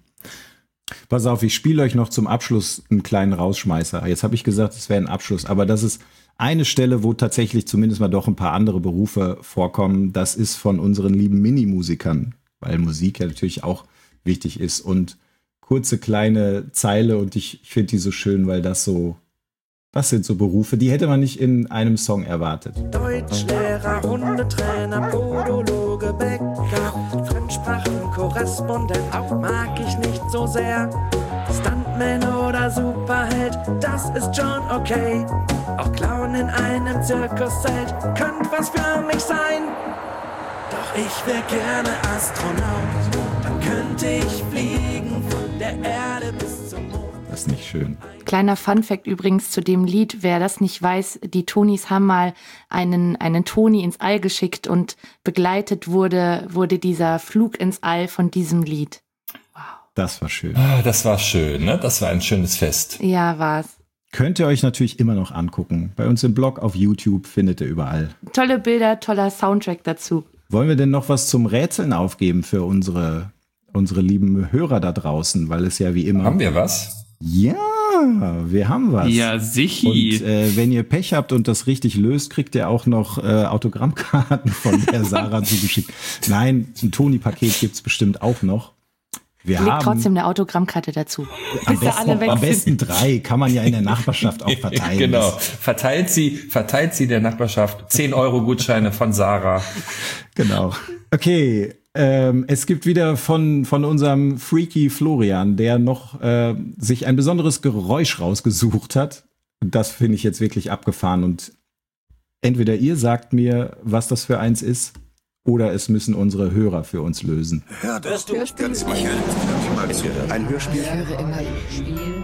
S5: Pass auf, ich spiele euch noch zum Abschluss einen kleinen Rausschmeißer. Jetzt habe ich gesagt, es wäre ein Abschluss, aber das ist eine Stelle, wo tatsächlich zumindest mal doch ein paar andere Berufe vorkommen. Das ist von unseren lieben Minimusikern, weil Musik ja natürlich auch wichtig ist. Und kurze kleine Zeile und ich, ich finde die so schön, weil das so, das sind so Berufe, die hätte man nicht in einem Song erwartet.
S1: Deutschlehrer, Hundetrainer, Podologe, Bäcker, Fremdsprachenkorrespondent mag ich nicht so sehr. Stuntman oder Superheld, das ist schon okay. Auch Clown in einem Zirkuszelt könnte was für mich sein. Doch ich wär gerne Astronaut, dann könnte ich fliegen von der Erde bis zum Mond.
S5: Das ist nicht schön.
S4: Kleiner Funfact übrigens zu dem Lied, wer das nicht weiß, die Tonis haben mal einen, einen Toni ins All geschickt und begleitet wurde, wurde dieser Flug ins All von diesem Lied.
S5: Das war schön.
S2: Ah, das war schön, ne? Das war ein schönes Fest.
S4: Ja, war's.
S5: Könnt ihr euch natürlich immer noch angucken. Bei uns im Blog auf YouTube findet ihr überall.
S4: Tolle Bilder, toller Soundtrack dazu.
S5: Wollen wir denn noch was zum Rätseln aufgeben für unsere, unsere lieben Hörer da draußen? Weil es ja wie immer...
S2: Haben wir was?
S5: Ja, wir haben was.
S6: Ja, sicher.
S5: Und äh, wenn ihr Pech habt und das richtig löst, kriegt ihr auch noch äh, Autogrammkarten von der Sarah zugeschickt. Nein, ein Toni-Paket gibt's bestimmt auch noch. Wir
S4: Leg
S5: haben
S4: trotzdem eine Autogrammkarte dazu.
S5: am besten, am besten drei, kann man ja in der Nachbarschaft auch verteilen.
S2: Genau, verteilt sie, verteilt sie der Nachbarschaft. zehn Euro Gutscheine von Sarah.
S5: Genau. Okay, ähm, es gibt wieder von, von unserem Freaky Florian, der noch äh, sich ein besonderes Geräusch rausgesucht hat. Das finde ich jetzt wirklich abgefahren. Und entweder ihr sagt mir, was das für eins ist, oder es müssen unsere Hörer für uns lösen.
S14: Hörst du ganz sicher? Ein Hörspiel?
S11: Ich höre immer Hörspiel.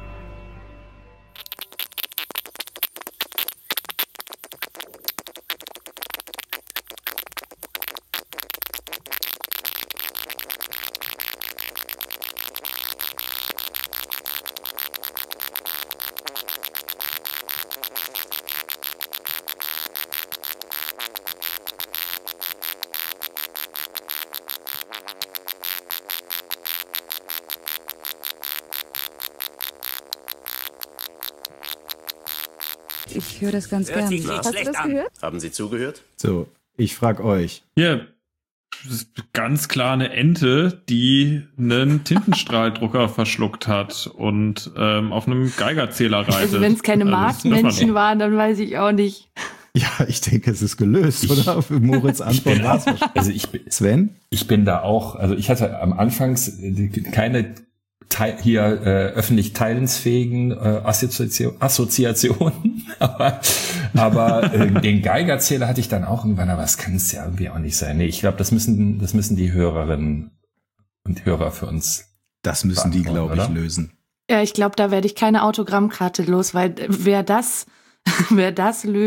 S11: Ich höre das ganz gern. Hast du das gehört?
S14: Haben Sie zugehört?
S5: So, ich frage euch.
S6: Ja, das ist ganz klar eine Ente, die einen Tintenstrahldrucker verschluckt hat und ähm, auf einem Geigerzähler reitet.
S4: Also wenn es keine Marktmenschen waren, dann weiß ich auch nicht.
S5: Ja, ich denke, es ist gelöst, oder? Für Moritz Antwort war es.
S2: Also ich bin,
S5: Sven?
S2: Ich bin da auch, also ich hatte am Anfangs keine Teil, hier äh, öffentlich teilensfähigen äh, Assoziation, Assoziationen, aber, aber äh, den Geigerzähler hatte ich dann auch irgendwann, aber das kann es ja irgendwie auch nicht sein. Nee, ich glaube, das müssen, das müssen die Hörerinnen und Hörer für uns.
S5: Das müssen die, glaube ich, oder? lösen.
S4: Ja, ich glaube, da werde ich keine Autogrammkarte los, weil wer das, wer das löst,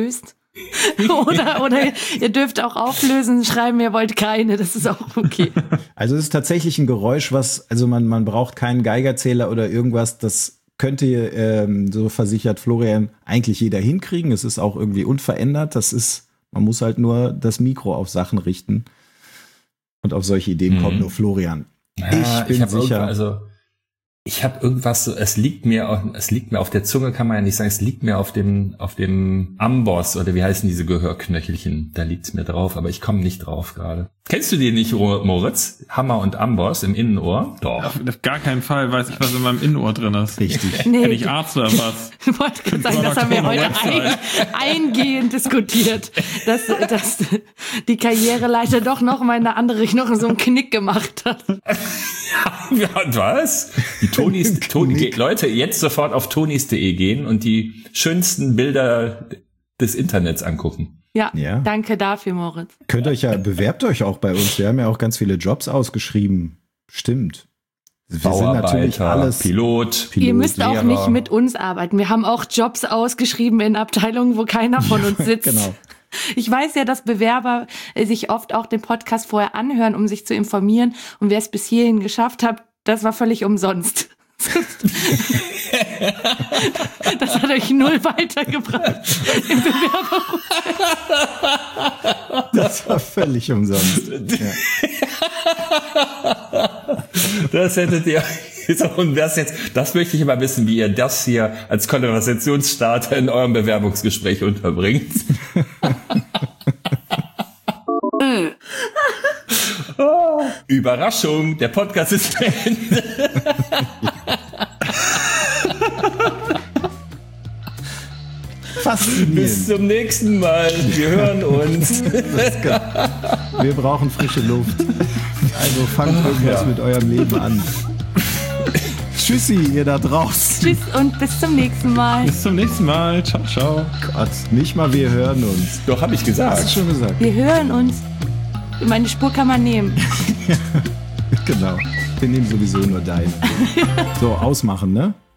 S4: oder, oder ihr dürft auch auflösen, schreiben, ihr wollt keine, das ist auch okay.
S5: Also es ist tatsächlich ein Geräusch, was, also man, man braucht keinen Geigerzähler oder irgendwas, das könnte, ähm, so versichert Florian, eigentlich jeder hinkriegen. Es ist auch irgendwie unverändert. Das ist, man muss halt nur das Mikro auf Sachen richten. Und auf solche Ideen mhm. kommt nur Florian.
S2: Ja,
S5: ich bin
S2: ich hab
S5: sicher.
S2: Also ich habe irgendwas so, es liegt mir, auf, es liegt mir auf der Zunge, kann man ja nicht sagen, es liegt mir auf dem, auf dem Amboss oder wie heißen diese Gehörknöchelchen, da liegt's mir drauf, aber ich komme nicht drauf gerade. Kennst du die nicht, Moritz? Hammer und Amboss im Innenohr? Doch.
S6: Auf, auf gar keinen Fall weiß ich, was in meinem Innenohr drin ist.
S5: Richtig.
S4: Nee,
S6: Bin ich Arzt oder was?
S4: Ich wollte gerade sagen, das haben wir heute ein, eingehend diskutiert, dass, dass die Karriereleiter doch noch mal in eine andere Richtung so einen Knick gemacht hat.
S2: Ja, was? Die Tonis, Toni, Leute, jetzt sofort auf tonis punkt de gehen und die schönsten Bilder des Internets angucken.
S4: Ja,
S5: Ja.
S4: danke dafür, Moritz.
S5: Könnt euch ja, bewerbt euch auch bei uns. Wir haben ja auch ganz viele Jobs ausgeschrieben. Stimmt. Wir sind natürlich
S2: Bauarbeiter,
S5: alles
S2: Pilot,
S5: Pilot,
S4: Ihr müsst auch
S2: Lehrer.
S4: nicht mit uns arbeiten. Wir haben auch Jobs ausgeschrieben in Abteilungen, wo keiner von uns sitzt.
S5: Genau.
S4: Ich weiß ja, dass Bewerber sich oft auch den Podcast vorher anhören, um sich zu informieren. Und wer es bis hierhin geschafft hat, das war völlig umsonst. Das hat euch null weitergebracht im Bewerber.
S5: Das war völlig umsonst. Ja.
S2: Das hättet ihr. Und das jetzt, das möchte ich immer wissen, wie ihr das hier als Konversationsstarter in eurem Bewerbungsgespräch unterbringt. Oh, Überraschung, der Podcast ist zu Ende.
S5: Faszinierend.
S2: Bis zum nächsten Mal. Wir hören uns.
S5: Wir brauchen frische Luft. Also fangt irgendwas
S2: ja.
S5: mit eurem Leben an. Tschüssi, ihr da draußen.
S4: Tschüss und bis zum nächsten Mal.
S6: Bis zum nächsten Mal. Ciao, ciao.
S5: Gott, nicht mal wir hören uns.
S2: Doch, hab ich gesagt.
S5: Hast du schon gesagt.
S4: Wir hören uns. Meine Spur kann man nehmen.
S5: Genau. Wir nehmen sowieso nur deine. So, ausmachen, ne?